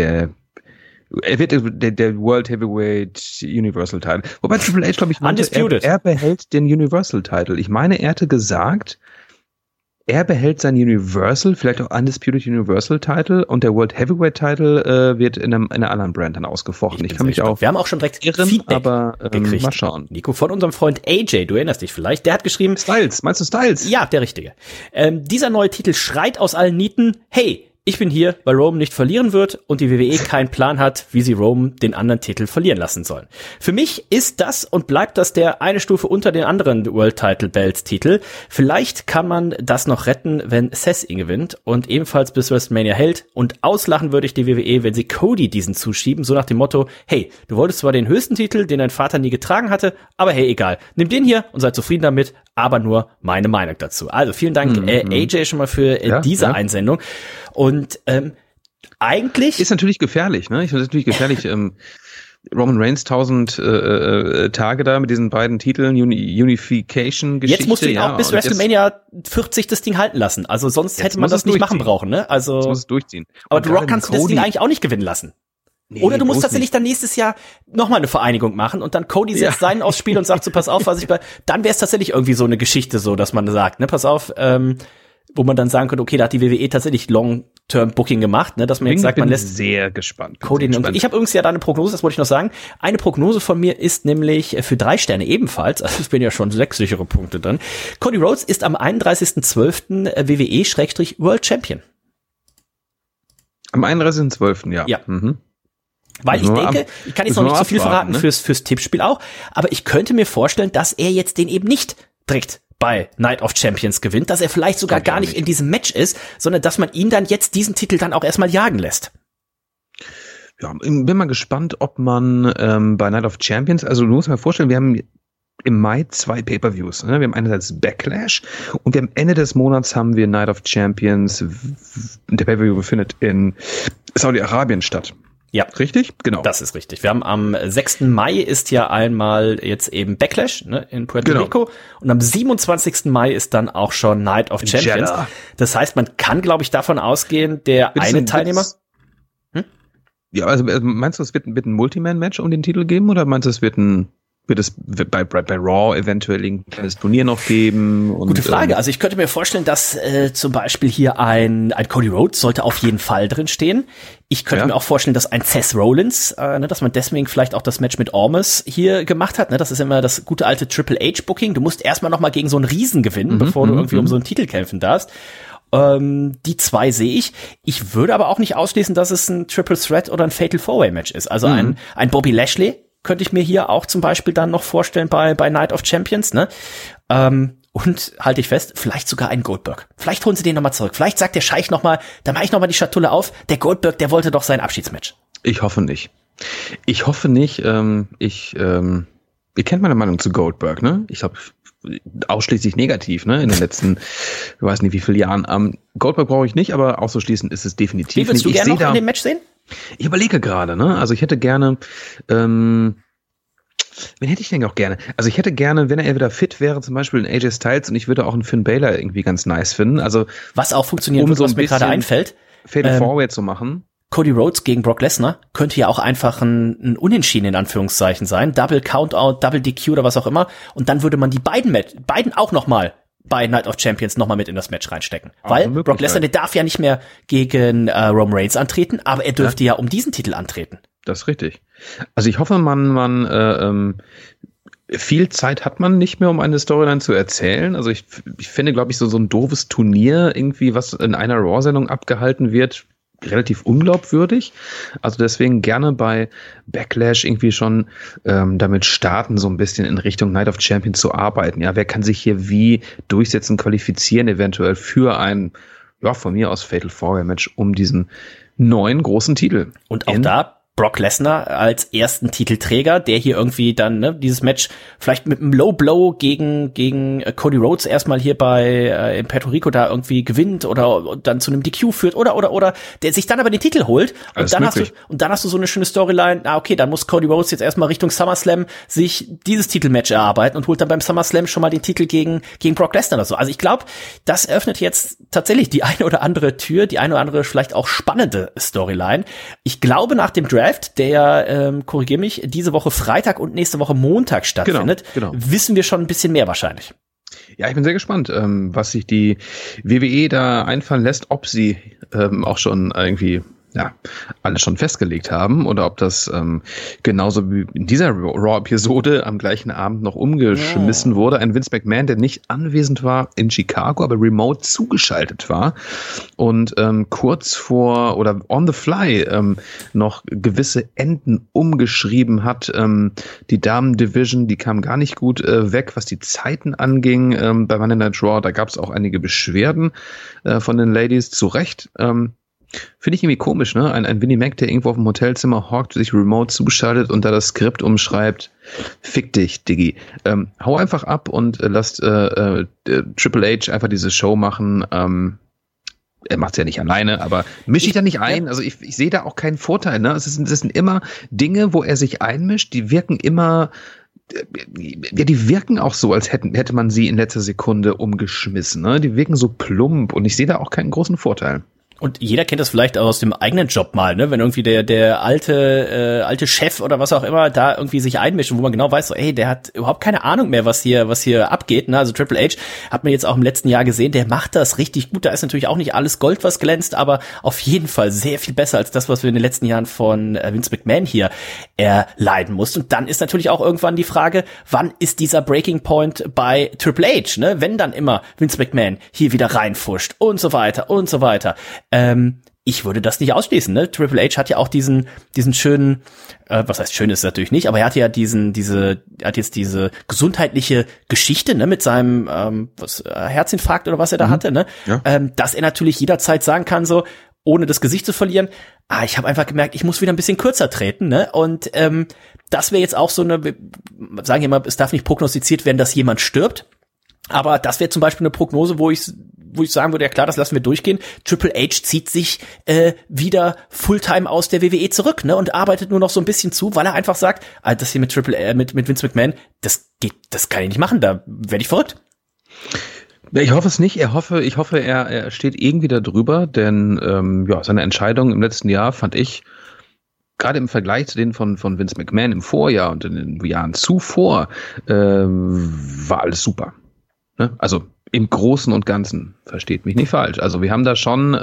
World Heavyweight Universal Title. Wobei Triple H, glaube ich, meinte, er behält den Universal Title. Ich meine, er hatte gesagt, er behält sein Universal, vielleicht auch Undisputed Universal Title und der World Heavyweight Title wird in einer anderen Brand dann ausgefochten. Ich kann mich auch. Wir haben auch schon direkt irren, Feedback aber gekriegt. Mal schauen. Nico, von unserem Freund AJ, du erinnerst dich vielleicht, der hat geschrieben. Styles, meinst du Styles? Ja, der Richtige. Dieser neue Titel schreit aus allen Nieten, hey, ich bin hier, weil Roman nicht verlieren wird und die WWE keinen Plan hat, wie sie Roman den anderen Titel verlieren lassen sollen. Für mich ist das und bleibt das der eine Stufe unter den anderen World Title Belts Titel. Vielleicht kann man das noch retten, wenn Seth ihn gewinnt und ebenfalls bis WrestleMania hält. Und auslachen würde ich die WWE, wenn sie Cody diesen zuschieben, so nach dem Motto, hey, du wolltest zwar den höchsten Titel, den dein Vater nie getragen hatte, aber hey, egal. Nimm den hier und sei zufrieden damit, aber nur meine Meinung dazu. Also vielen Dank, AJ, schon mal für diese Einsendung. Und eigentlich ist natürlich gefährlich, ne? Ich finde es natürlich gefährlich. Roman Reigns 1000 Tage da mit diesen beiden Titeln, Unification-Geschichte. Jetzt musst du ihn auch bis WrestleMania 40 das Ding halten lassen. Also sonst hätte man das nicht machen brauchen, ne? Also jetzt muss es durchziehen. Aber The Rock kannst du das Ding eigentlich auch nicht gewinnen lassen. Nee, oder du musst tatsächlich dann nächstes Jahr nochmal eine Vereinigung machen und dann Cody setzt seinen aufs Spiel und sagt so, pass auf, dann wäre es tatsächlich irgendwie so eine Geschichte so, dass man sagt, ne, pass auf, wo man dann sagen könnte, okay, da hat die WWE tatsächlich Long-Term-Booking gemacht, ne, dass man jetzt sagt, man lässt sehr gespannt. Cody. Ich habe übrigens ja da eine Prognose, das wollte ich noch sagen. Eine Prognose von mir ist nämlich für 3 Sterne ebenfalls, also es bin ja schon 6 sichere Punkte dann. Cody Rhodes ist am 31.12. WWE/World Champion. Am 31.12., ja. Ja. Weil ich denke, ich kann jetzt noch nicht zu viel verraten, ne? fürs Tippspiel auch, aber ich könnte mir vorstellen, dass er jetzt den eben nicht direkt bei Night of Champions gewinnt, dass er vielleicht sogar gar nicht in diesem Match ist, sondern dass man ihn dann jetzt diesen Titel dann auch erstmal jagen lässt. Ja, bin mal gespannt, ob man bei Night of Champions, also du musst dir mal vorstellen, wir haben im Mai 2 Pay-Per-Views. Ne? Wir haben einerseits Backlash und am Ende des Monats haben wir Night of Champions. Der Pay-Per-View findet in Saudi-Arabien statt. Ja. Richtig? Genau. Das ist richtig. Wir haben am 6. Mai ist ja einmal jetzt eben Backlash, ne, in Puerto Rico. Und am 27. Mai ist dann auch schon Night of Champions. Jeddah. Das heißt, man kann, glaube ich, davon ausgehen, Teilnehmer. Ja, also meinst du, es wird ein Multiman-Match um den Titel geben oder meinst du, es wird bei Raw eventuell ein kleines Turnier noch geben? Und, gute Frage. Also ich könnte mir vorstellen, dass zum Beispiel hier ein Cody Rhodes sollte auf jeden Fall drin stehen. Ich könnte mir auch vorstellen, dass ein Seth Rollins, dass man deswegen vielleicht auch das Match mit Ormus hier gemacht hat. Ne? Das ist immer das gute alte Triple H-Booking. Du musst erstmal noch mal gegen so einen Riesen gewinnen, bevor du irgendwie um so einen Titel kämpfen darfst. Die 2 sehe ich. Ich würde aber auch nicht ausschließen, dass es ein Triple Threat oder ein Fatal 4-Way Match ist. Also ein Bobby Lashley könnte ich mir hier auch zum Beispiel dann noch vorstellen bei Night of Champions, ne? Und halte ich fest, vielleicht sogar einen Goldberg. Vielleicht holen sie den nochmal zurück. Vielleicht sagt der Scheich nochmal, da mache ich nochmal die Schatulle auf. Der Goldberg, der wollte doch sein Abschiedsmatch. Ich hoffe nicht. Ihr kennt meine Meinung zu Goldberg, ne? Ich glaube, ausschließlich negativ, ne? In den letzten, ich weiß nicht wie viele Jahren. Goldberg brauche ich nicht, aber auszuschließen ist es definitiv nicht. Wie würdest du gerne noch in dem Match sehen? Ich überlege gerade, ne? Also ich hätte gerne, wen hätte ich denn auch gerne? Also ich hätte gerne, wenn er wieder fit wäre, zum Beispiel ein AJ Styles, und ich würde auch einen Finn Balor irgendwie ganz nice finden. Also was auch funktionieren würde, was mir gerade einfällt. Fatal Four-Way zu machen. Cody Rhodes gegen Brock Lesnar könnte ja auch einfach ein Unentschieden in Anführungszeichen sein. Double Countout, Double DQ oder was auch immer. Und dann würde man die beiden auch nochmal bei Night of Champions nochmal mit in das Match reinstecken. Weil Brock Lesnar, der darf ja nicht mehr gegen Roman Reigns antreten, aber er dürfte ja um diesen Titel antreten. Das ist richtig. Also ich hoffe, viel Zeit hat man nicht mehr, um eine Storyline zu erzählen. Also ich finde, glaube ich, so ein doofes Turnier irgendwie, was in einer Raw-Sendung abgehalten wird, relativ unglaubwürdig. Also deswegen gerne bei Backlash irgendwie schon damit starten, so ein bisschen in Richtung Night of Champions zu arbeiten. Ja, wer kann sich hier wie durchsetzen, qualifizieren eventuell für ein, ja, von mir aus Fatal Four-Way Match um diesen neuen großen Titel. Und auch da Brock Lesnar als ersten Titelträger, der hier irgendwie dieses Match vielleicht mit einem Low Blow gegen Cody Rhodes erstmal hier in Puerto Rico da irgendwie gewinnt oder dann zu einem DQ führt oder der sich dann aber den Titel holt und dann hast du so eine schöne Storyline. Okay, dann muss Cody Rhodes jetzt erstmal Richtung SummerSlam sich dieses Titelmatch erarbeiten und holt dann beim SummerSlam schon mal den Titel gegen Brock Lesnar oder so. Also ich glaube, das öffnet jetzt tatsächlich die eine oder andere Tür, die eine oder andere vielleicht auch spannende Storyline. Ich glaube, nach dem Draft, der, korrigiere mich, diese Woche Freitag und nächste Woche Montag stattfindet, genau. Wissen wir schon ein bisschen mehr wahrscheinlich. Ja, ich bin sehr gespannt, was sich die WWE da einfallen lässt, ob sie auch schon irgendwie alles schon festgelegt haben oder ob das genauso wie in dieser Raw-Episode am gleichen Abend noch umgeschmissen wurde. Ein Vince McMahon, der nicht anwesend war in Chicago, aber remote zugeschaltet war und kurz vor oder on the fly noch gewisse Enden umgeschrieben hat. Die Damen-Division, die kam gar nicht gut weg, was die Zeiten anging bei Monday Night Raw. Da gab es auch einige Beschwerden von den Ladies, zu Recht. Finde ich irgendwie komisch, ne? Ein Vinnie Mac, der irgendwo auf dem Hotelzimmer hockt, sich remote zuschaltet und da das Skript umschreibt. Fick dich, Diggi. Hau einfach ab und lasst Triple H einfach diese Show machen. Er macht's ja nicht alleine, aber mischt sich da nicht ein. Also ich sehe da auch keinen Vorteil, ne? Es sind immer Dinge, wo er sich einmischt, die wirken immer, ja, die wirken auch so, als hätte man sie in letzter Sekunde umgeschmissen, ne? Die wirken so plump und ich sehe da auch keinen großen Vorteil. Und jeder kennt das vielleicht aus dem eigenen Job mal, ne? Wenn irgendwie der alte Chef oder was auch immer da irgendwie sich einmischt und wo man genau weiß, so, ey, der hat überhaupt keine Ahnung mehr, was hier abgeht, ne? Also Triple H hat man jetzt auch im letzten Jahr gesehen, der macht das richtig gut. Da ist natürlich auch nicht alles Gold, was glänzt, aber auf jeden Fall sehr viel besser als das, was wir in den letzten Jahren von Vince McMahon hier erleiden mussten. Und dann ist natürlich auch irgendwann die Frage, wann ist dieser Breaking Point bei Triple H, ne? Wenn dann immer Vince McMahon hier wieder reinfuscht und so weiter und so weiter. Ich würde das nicht ausschließen, ne? Triple H hat ja auch diesen schönen, was heißt schön ist es natürlich nicht, aber er hat ja diese gesundheitliche Geschichte, ne, mit seinem Herzinfarkt oder was er da hatte, ne? Ja. Dass er natürlich jederzeit sagen kann, so, ohne das Gesicht zu verlieren, ich habe einfach gemerkt, ich muss wieder ein bisschen kürzer treten, ne? Und das wäre jetzt auch so eine, sagen wir mal, es darf nicht prognostiziert werden, dass jemand stirbt. Aber das wäre zum Beispiel eine Prognose, wo ich sagen würde, ja klar, das lassen wir durchgehen. Triple H zieht sich wieder Fulltime aus der WWE zurück, ne, und arbeitet nur noch so ein bisschen zu, weil er einfach sagt, das hier mit mit Vince McMahon, das kann ich nicht machen, da werde ich verrückt. Ich hoffe es nicht. Ich hoffe, er steht irgendwie da drüber, denn seine Entscheidung im letzten Jahr fand ich, gerade im Vergleich zu denen von Vince McMahon im Vorjahr und in den Jahren zuvor, war alles super. Also im Großen und Ganzen, versteht mich nicht falsch. Also wir haben da schon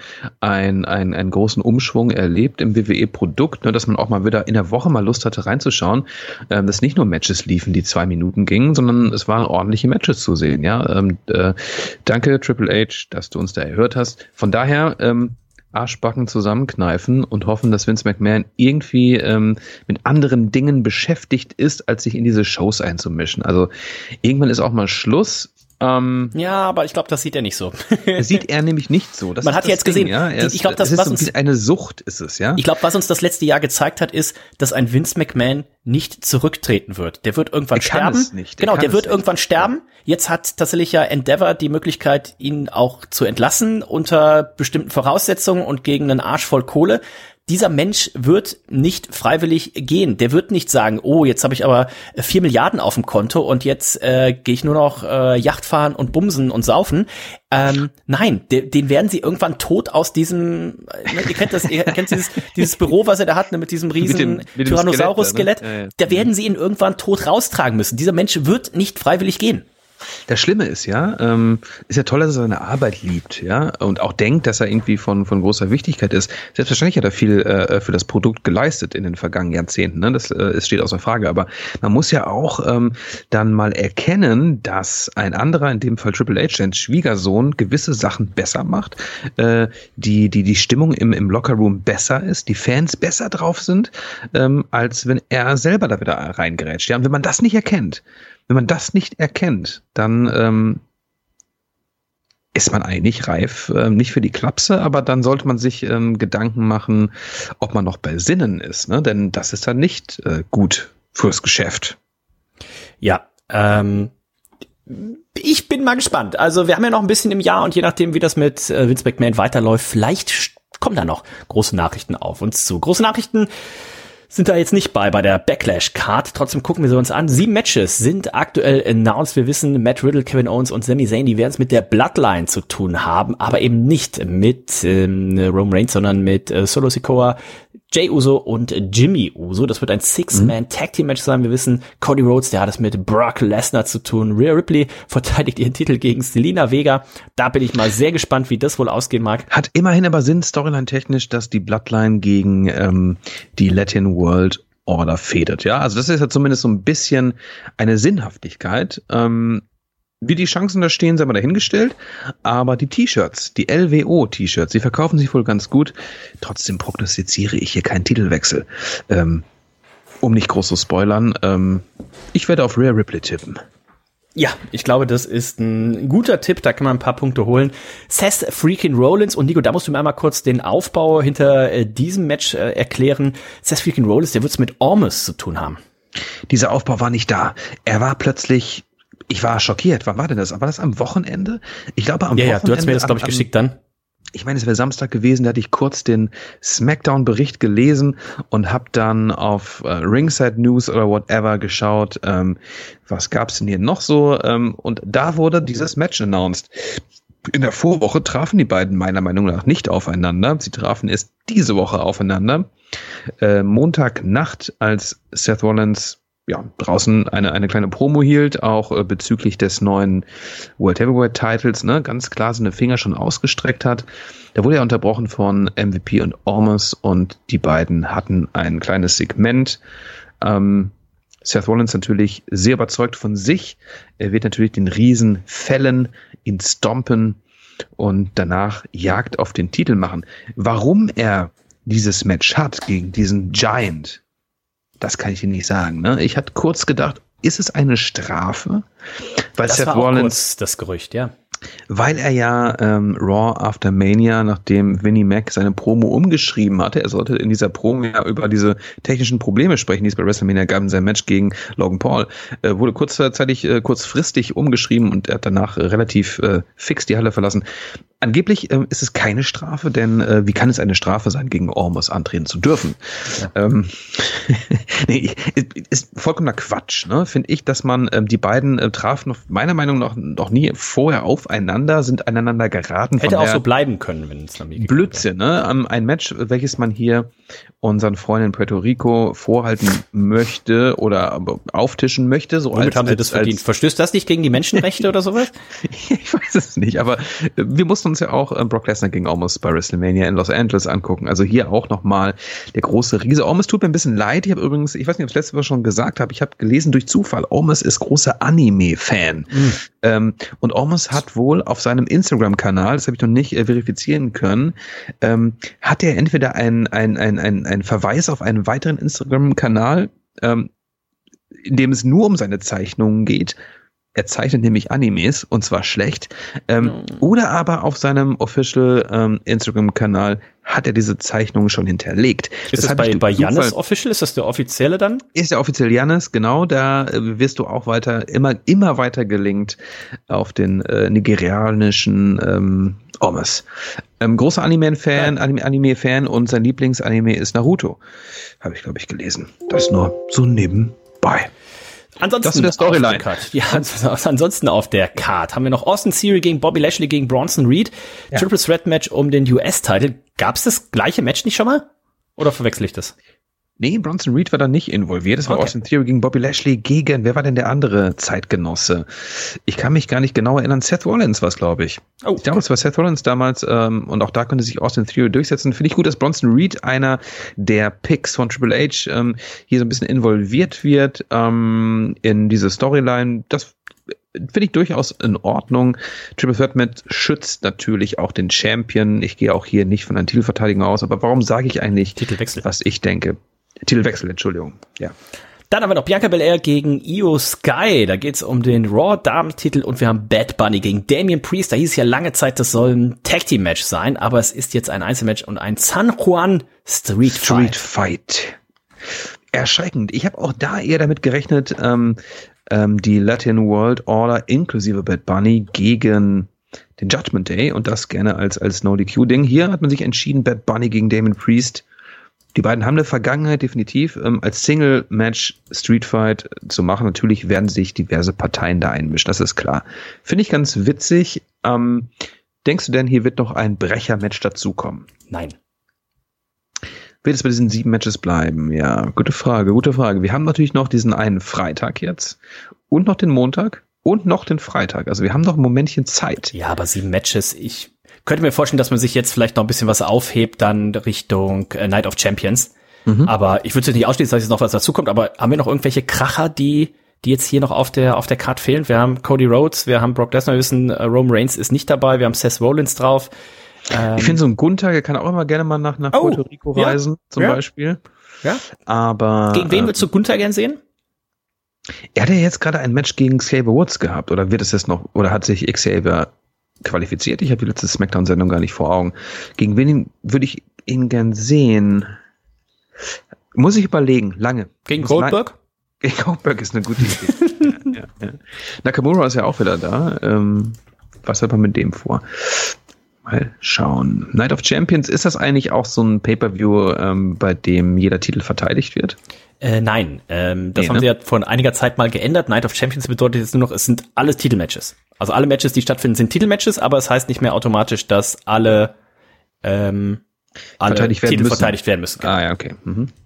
einen großen Umschwung erlebt im WWE-Produkt, ne, dass man auch mal wieder in der Woche mal Lust hatte reinzuschauen, dass nicht nur Matches liefen, die 2 Minuten gingen, sondern es waren ordentliche Matches zu sehen. Ja, danke Triple H, dass du uns da erhört hast. Von daher Arschbacken zusammenkneifen und hoffen, dass Vince McMahon irgendwie mit anderen Dingen beschäftigt ist, als sich in diese Shows einzumischen. Also irgendwann ist auch mal Schluss. Ja, aber ich glaube, das sieht er nicht so. Das sieht er nämlich nicht so. Man hat jetzt gesehen, ja? Ich glaube, das ist so eine Sucht ist es, ja. Ich glaube, was uns das letzte Jahr gezeigt hat, ist, dass ein Vince McMahon nicht zurücktreten wird. Der wird irgendwann sterben. Der wird irgendwann sterben. Jetzt hat tatsächlich ja Endeavor die Möglichkeit, ihn auch zu entlassen unter bestimmten Voraussetzungen und gegen einen Arsch voll Kohle. Dieser Mensch wird nicht freiwillig gehen. Der wird nicht sagen, oh, jetzt habe ich aber 4 Milliarden auf dem Konto und jetzt gehe ich nur noch Yacht fahren und bumsen und saufen. Nein, den werden sie irgendwann tot aus diesem, ihr kennt dieses Büro, was er da hat, mit diesem riesen mit Tyrannosaurus-Skelett. Ne? Da werden sie ihn irgendwann tot raustragen müssen. Dieser Mensch wird nicht freiwillig gehen. Das Schlimme ist ja, ist ja toll, dass er seine Arbeit liebt, ja, und auch denkt, dass er irgendwie von großer Wichtigkeit ist. Selbstverständlich hat er viel für das Produkt geleistet in den vergangenen Jahrzehnten, ne? Das steht außer Frage. Aber man muss ja auch dann mal erkennen, dass ein anderer, in dem Fall Triple H, sein Schwiegersohn, gewisse Sachen besser macht, die Stimmung im Lockerroom besser ist, die Fans besser drauf sind, als wenn er selber da wieder reingerätscht. Ja, und wenn man das nicht erkennt, dann ist man eigentlich reif, nicht für die Klapse, aber dann sollte man sich Gedanken machen, ob man noch bei Sinnen ist, ne? Denn das ist dann nicht gut fürs Geschäft. Ja, ich bin mal gespannt. Also wir haben ja noch ein bisschen im Jahr und je nachdem, wie das mit Vince McMahon weiterläuft, vielleicht kommen da noch große Nachrichten auf uns zu. Große Nachrichten sind da jetzt nicht bei der Backlash-Card. Trotzdem gucken wir sie uns an. 7 Matches sind aktuell announced. Wir wissen, Matt Riddle, Kevin Owens und Sami Zayn, die werden es mit der Bloodline zu tun haben, aber eben nicht mit Roman Reigns, sondern mit Solo Sikoa, Jey Uso und Jimmy Uso. Das wird ein 6-Man-Tag-Team-Match sein. Wir wissen, Cody Rhodes, der hat es mit Brock Lesnar zu tun. Rhea Ripley verteidigt ihren Titel gegen Zelina Vega. Da bin ich mal sehr gespannt, wie das wohl ausgehen mag. Hat immerhin aber Sinn, storyline-technisch, dass die Bloodline gegen die Latin World Order fädet. Ja, also das ist ja zumindest so ein bisschen eine Sinnhaftigkeit. Wie die Chancen da stehen, sei mal dahingestellt. Aber die T-Shirts, die LWO-T-Shirts, die verkaufen sich wohl ganz gut. Trotzdem prognostiziere ich hier keinen Titelwechsel. Um nicht groß zu spoilern, ich werde auf Rhea Ripley tippen. Ja, ich glaube, das ist ein guter Tipp, da kann man ein paar Punkte holen. Seth freaking Rollins und Nico, da musst du mir einmal kurz den Aufbau hinter diesem Match erklären. Seth freaking Rollins, der wird es mit Ormus zu tun haben. Dieser Aufbau war nicht da. Er war plötzlich... Ich war schockiert. Wann war denn das? War das am Wochenende? Ich glaube am Wochenende. Ja, du hast mir das, glaube ich, geschickt dann. Ich meine, es wäre Samstag gewesen, da hatte ich kurz den Smackdown-Bericht gelesen und habe dann auf Ringside News oder whatever geschaut, was gab's denn hier noch so? Und da wurde dieses Match announced. In der Vorwoche trafen die beiden meiner Meinung nach nicht aufeinander. Sie trafen erst diese Woche aufeinander. Montagnacht, als Seth Rollins draußen eine kleine Promo hielt, auch bezüglich des neuen World Heavyweight Titles, ne, ganz klar seine Finger schon ausgestreckt hat. Da wurde er unterbrochen von MVP und Ormus und die beiden hatten ein kleines Segment. Seth Rollins natürlich sehr überzeugt von sich. Er wird natürlich den Riesen fällen, ihn stompen und danach Jagd auf den Titel machen. Warum er dieses Match hat gegen diesen Giant, das kann ich Ihnen nicht sagen. Ne? Ich hatte kurz gedacht, ist es eine Strafe? Weil das Seth war Rollins, auch kurz das Gerücht, ja. Weil er ja Raw After Mania, nachdem Vinnie Mac seine Promo umgeschrieben hatte, er sollte in dieser Promo ja über diese technischen Probleme sprechen, die es bei WrestleMania gab in seinem Match gegen Logan Paul, wurde kurzfristig umgeschrieben und er hat danach relativ fix die Halle verlassen. Angeblich ist es keine Strafe, denn wie kann es eine Strafe sein, gegen Ormus antreten zu dürfen? Ja. Nee, ist vollkommener Quatsch, ne? Finde ich, dass man die beiden trafen meiner Meinung nach noch nie vorher aufeinander, sind aneinander geraten. Hätte auch so bleiben können, wenn es dann Blödsinn, ne? Ein Match, welches man hier unseren Freunden in Puerto Rico vorhalten möchte oder auftischen möchte. So womit haben sie das verdient? Verstößt das nicht gegen die Menschenrechte oder sowas? Ich weiß es nicht, aber wir mussten uns ja auch Brock Lesnar gegen Ormus bei WrestleMania in Los Angeles angucken. Also hier auch nochmal der große Riese. Ormus tut mir ein bisschen leid. Ich habe übrigens, ich weiß nicht, ob ich es letzte Woche schon gesagt habe, ich habe gelesen durch Zufall, Ormus ist großer Anime-Fan. Und Ormus hat wohl wohl auf seinem Instagram-Kanal, das habe ich noch nicht verifizieren können, hat er entweder ein Verweis auf einen weiteren Instagram-Kanal, in dem es nur um seine Zeichnungen geht. Er zeichnet nämlich Animes, und zwar schlecht. Oder aber auf seinem Official Instagram-Kanal hat er diese Zeichnungen schon hinterlegt. Ist das bei Jannis Official? Ist das der offizielle dann? Ist der offizielle Jannis, genau. Da wirst du auch immer weiter gelinkt auf den nigerianischen Omes. Großer Anime-Fan und sein Lieblingsanime ist Naruto. Habe ich, glaube ich, gelesen. Das nur so nebenbei. Ansonsten das ist der Storyline. Ansonsten auf der Card haben wir noch Austin Theory gegen Bobby Lashley gegen Bronson Reed. Ja. Triple Threat Match um den US-Title. Gab es das gleiche Match nicht schon mal? Oder verwechsel ich das? Nee, Bronson Reed war da nicht involviert. Das war Austin Theory gegen Bobby Lashley gegen, wer war denn der andere Zeitgenosse? Ich kann mich gar nicht genau erinnern. Seth Rollins war es, glaube ich. Ich glaube, es war Seth Rollins damals und auch da konnte sich Austin Theory durchsetzen. Finde ich gut, dass Bronson Reed, einer der Picks von Triple H, hier so ein bisschen involviert wird in diese Storyline. Das finde ich durchaus in Ordnung. Triple Threat Match schützt natürlich auch den Champion. Ich gehe auch hier nicht von einer Titelverteidigung aus, aber warum sage ich eigentlich, was ich denke? Titelwechsel, Entschuldigung. Ja. Dann haben wir noch Bianca Belair gegen Io Sky. Da geht's um den Raw-Damen-Titel und wir haben Bad Bunny gegen Damian Priest. Da hieß es ja lange Zeit, das soll ein Tag-Team-Match sein, aber es ist jetzt ein Einzelmatch und ein San Juan Street Fight. Erschreckend. Ich habe auch da eher damit gerechnet, die Latin World Order inklusive Bad Bunny gegen den Judgment Day und das gerne als No-DQ-Ding. Hier hat man sich entschieden, Bad Bunny gegen Damian Priest. Die beiden haben eine Vergangenheit definitiv, als Single-Match Street Fight zu machen. Natürlich werden sich diverse Parteien da einmischen, das ist klar. Finde ich ganz witzig. Denkst du denn, hier wird noch ein Brecher-Match dazukommen? Nein. Wird es bei diesen 7 Matches bleiben? Ja, gute Frage. Wir haben natürlich noch diesen einen Freitag jetzt und noch den Montag und noch den Freitag. Also wir haben noch ein Momentchen Zeit. Ja, aber 7 Matches, ich könnte mir vorstellen, dass man sich jetzt vielleicht noch ein bisschen was aufhebt, dann Richtung Night of Champions. Aber ich würde es nicht ausschließen, dass jetzt noch was dazukommt. Aber haben wir noch irgendwelche Kracher, die jetzt hier noch auf der Card fehlen? Wir haben Cody Rhodes, wir haben Brock Lesnar, wir wissen, Roman Reigns ist nicht dabei, wir haben Seth Rollins drauf. Ich finde so ein Gunther, der kann auch immer gerne mal nach Puerto Rico reisen, zum Beispiel. Ja. Aber gegen wen willst du Gunther gern sehen? Er hat ja jetzt gerade ein Match gegen Xavier Woods gehabt, oder wird es jetzt noch, oder hat sich Xavier qualifiziert? Ich habe die letzte Smackdown-Sendung gar nicht vor Augen. Gegen wen würde ich ihn gern sehen? Muss ich überlegen, lange. Gegen Goldberg? Gegen Goldberg ist eine gute Idee. ja. Nakamura ist ja auch wieder da. Was hat man mit dem vor? Mal schauen. Night of Champions, ist das eigentlich auch so ein Pay-Per-View, bei dem jeder Titel verteidigt wird? Nein, das haben sie ja vor einiger Zeit mal geändert. Night of Champions bedeutet jetzt nur noch, es sind alles Titelmatches. Also alle Matches, die stattfinden, sind Titelmatches, aber es heißt nicht mehr automatisch, dass alle Titel verteidigt werden müssen. Ah ja, okay.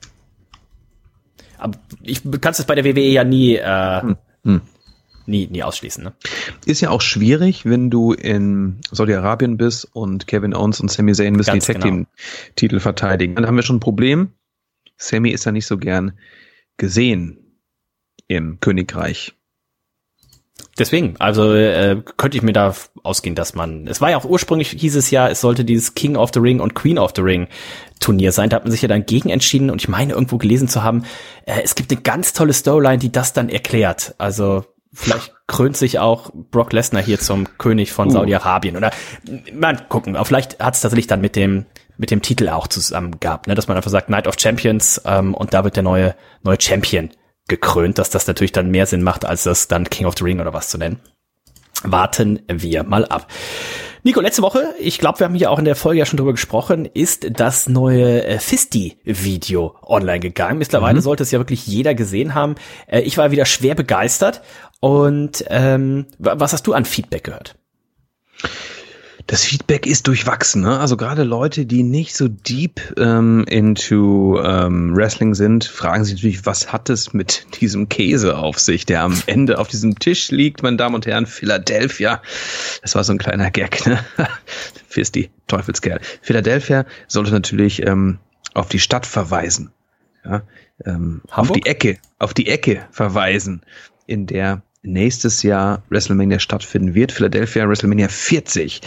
Aber du kannst es bei der WWE ja nie ausschließen. Ne? Ist ja auch schwierig, wenn du in Saudi-Arabien bist und Kevin Owens und Sami Zayn müssen die Tag-Team-Titel verteidigen. Dann haben wir schon ein Problem. Sami ist ja nicht so gern gesehen im Königreich. Deswegen, also könnte ich mir da ausgehen, dass es war ja auch ursprünglich, hieß es ja, es sollte dieses King of the Ring und Queen of the Ring Turnier sein. Da hat man sich ja dann gegen entschieden und ich meine irgendwo gelesen zu haben, es gibt eine ganz tolle Storyline, die das dann erklärt. Also vielleicht krönt sich auch Brock Lesnar hier zum König von Saudi-Arabien. Oder mal gucken, aber vielleicht hat es tatsächlich dann mit dem Titel auch zusammen gehabt, ne? Dass man einfach sagt Night of Champions und da wird der neue Champion gekrönt, dass das natürlich dann mehr Sinn macht, als das dann King of the Ring oder was zu nennen. Warten wir mal ab. Nico, letzte Woche, ich glaube, wir haben hier auch in der Folge ja schon drüber gesprochen, ist das neue Fisty-Video online gegangen. Mittlerweile sollte es ja wirklich jeder gesehen haben. Ich war wieder schwer begeistert. Und was hast du an Feedback gehört? Das Feedback ist durchwachsen, ne? Also gerade Leute, die nicht so deep into Wrestling sind, fragen sich natürlich, was hat es mit diesem Käse auf sich, der am Ende auf diesem Tisch liegt, meine Damen und Herren, Philadelphia. Das war so ein kleiner Gag, ne? Fisty, Teufelskerl. Philadelphia sollte natürlich auf die Stadt verweisen, ja? Auf die Ecke verweisen, in der nächstes Jahr WrestleMania stattfinden wird. Philadelphia, WrestleMania 40.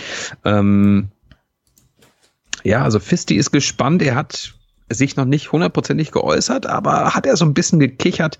Ja, also Fisty ist gespannt. Er hat sich noch nicht hundertprozentig geäußert, aber hat er so ein bisschen gekichert.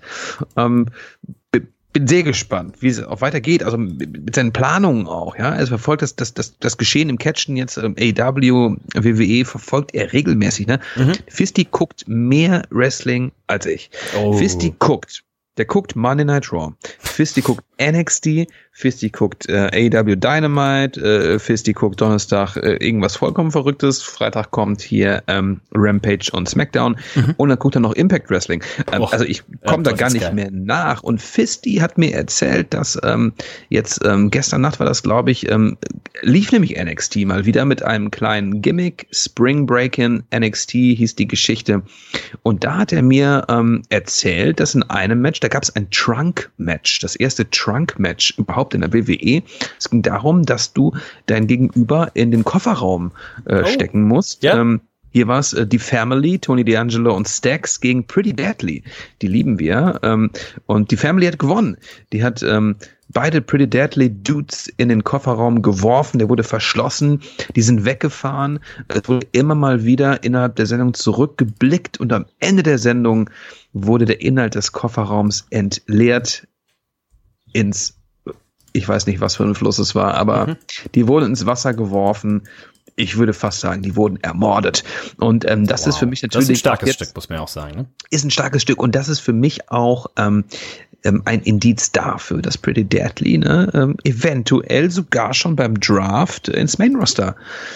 Bin sehr gespannt, wie es auch weitergeht, also mit seinen Planungen auch, ja. Er verfolgt das Geschehen im Catchen jetzt, AEW, WWE verfolgt er regelmäßig, ne. Fisty guckt mehr Wrestling als ich. Fisty guckt Monday Night Raw. Fisty guckt NXT, Fisty guckt AEW Dynamite, Fisty guckt Donnerstag irgendwas vollkommen Verrücktes, Freitag kommt hier Rampage und SmackDown und dann guckt er noch Impact Wrestling. Also ich komme da gar nicht mehr nach. Und Fisty hat mir erzählt, dass jetzt gestern Nacht war das, glaube ich, lief nämlich NXT mal wieder mit einem kleinen Gimmick, Spring Break-In, NXT hieß die Geschichte. Und da hat er mir erzählt, dass in einem Match, da gab es ein Trunk-Match, das erste Trunk-Match überhaupt in der WWE. Es ging darum, dass du dein Gegenüber in den Kofferraum stecken musst. Ja. Hier war es die Family, Tony D'Angelo und Stax gegen Pretty Deadly. Die lieben wir. Und die Family hat gewonnen. Die hat beide Pretty Deadly Dudes in den Kofferraum geworfen. Der wurde verschlossen. Die sind weggefahren. Es wurde immer mal wieder innerhalb der Sendung zurückgeblickt. Und am Ende der Sendung wurde der Inhalt des Kofferraums entleert ins, ich weiß nicht, was für ein Fluss es war, aber die wurden ins Wasser geworfen. Ich würde fast sagen, die wurden ermordet. Und das ist für mich natürlich... Das ist ein starkes Stück, muss man ja auch sagen. Ne? Ist ein starkes Stück. Und das ist für mich auch ein Indiz dafür, dass Pretty Deadly eventuell sogar schon beim Draft ins Main-Roster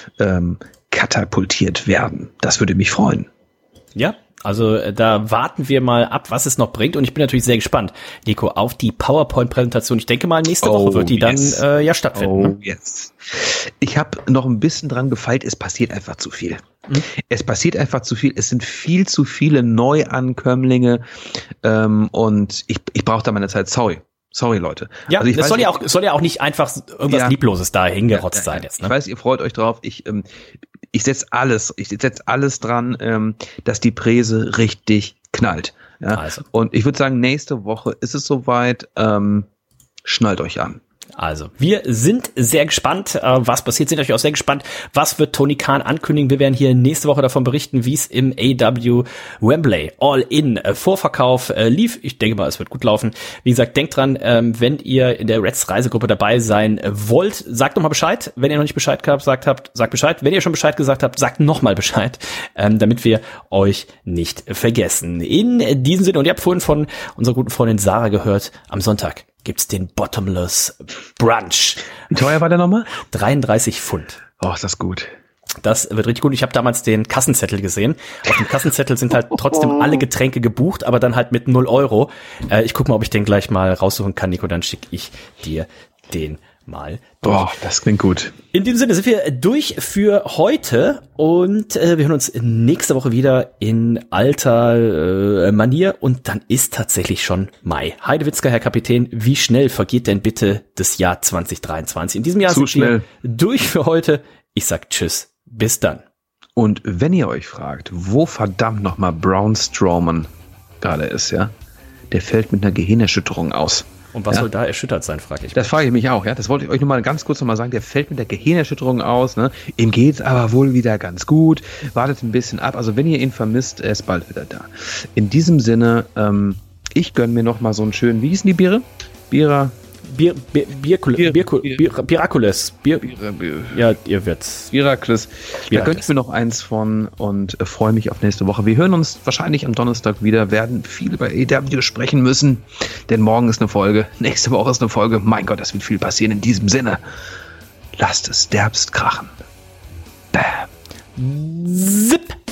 katapultiert werden. Das würde mich freuen. Ja, also da warten wir mal ab, was es noch bringt. Und ich bin natürlich sehr gespannt, Nico, auf die PowerPoint-Präsentation. Ich denke mal, nächste Woche wird die dann stattfinden. Ne? Yes. Ich habe noch ein bisschen dran gefeilt, es passiert einfach zu viel. Es passiert einfach zu viel. Es sind viel zu viele Neuankömmlinge und ich brauche da meine Zeit. Sorry, Leute. Ja, also es soll ja auch nicht einfach irgendwas Liebloses da hingerotzt sein jetzt. Ne? Ich weiß, ihr freut euch drauf. Ich setze alles dran, dass die Präse richtig knallt. Ja? Also. Und ich würde sagen, nächste Woche ist es soweit. Schnallt euch an. Also, wir sind sehr gespannt, was passiert, sind natürlich auch sehr gespannt, was wird Tony Khan ankündigen. Wir werden hier nächste Woche davon berichten, wie es im AEW Wembley All-In Vorverkauf lief. Ich denke mal, es wird gut laufen. Wie gesagt, denkt dran, wenn ihr in der Reds Reisegruppe dabei sein wollt, sagt nochmal Bescheid. Wenn ihr noch nicht Bescheid gesagt habt, sagt Bescheid. Wenn ihr schon Bescheid gesagt habt, sagt nochmal Bescheid, damit wir euch nicht vergessen. In diesem Sinne, und ihr habt vorhin von unserer guten Freundin Sarah gehört, am Sonntag gibt's den Bottomless Brunch. Wie teuer war der nochmal? 33 Pfund. Oh, ist das gut. Das wird richtig gut. Ich habe damals den Kassenzettel gesehen. Auf dem Kassenzettel sind halt trotzdem alle Getränke gebucht, aber dann halt mit 0 Euro. Ich guck mal, ob ich den gleich mal raussuchen kann, Nico, dann schicke ich dir den mal durch. Oh, das klingt gut. In diesem Sinne sind wir durch für heute und wir hören uns nächste Woche wieder in alter Manier und dann ist tatsächlich schon Mai. Heidewitzka, Herr Kapitän, wie schnell vergeht denn bitte das Jahr 2023? In diesem Jahr sind wir durch für heute. Ich sag Tschüss, bis dann. Und wenn ihr euch fragt, wo verdammt nochmal Braun Strowman gerade ist, ja, der fällt mit einer Gehirnerschütterung aus. Und was soll da erschüttert sein, frage ich mich. Das frage ich mich auch, ja. Das wollte ich euch nur mal ganz kurz nochmal sagen. Der fällt mit der Gehirnerschütterung aus, ne. Ihm geht's aber wohl wieder ganz gut. Wartet ein bisschen ab. Also wenn ihr ihn vermisst, er ist bald wieder da. In diesem Sinne, ich gönne mir nochmal so einen schönen, wie hießen die Biere? Biracules. Ja, ihr wird's. Biracules. Da gönne ich mir noch eins von und freue mich auf nächste Woche. Wir hören uns wahrscheinlich am Donnerstag wieder, werden viel über AEW sprechen müssen, denn morgen ist eine Folge, nächste Woche ist eine Folge. Mein Gott, das wird viel passieren. In diesem Sinne, lasst es derbst krachen. Bam. Zip.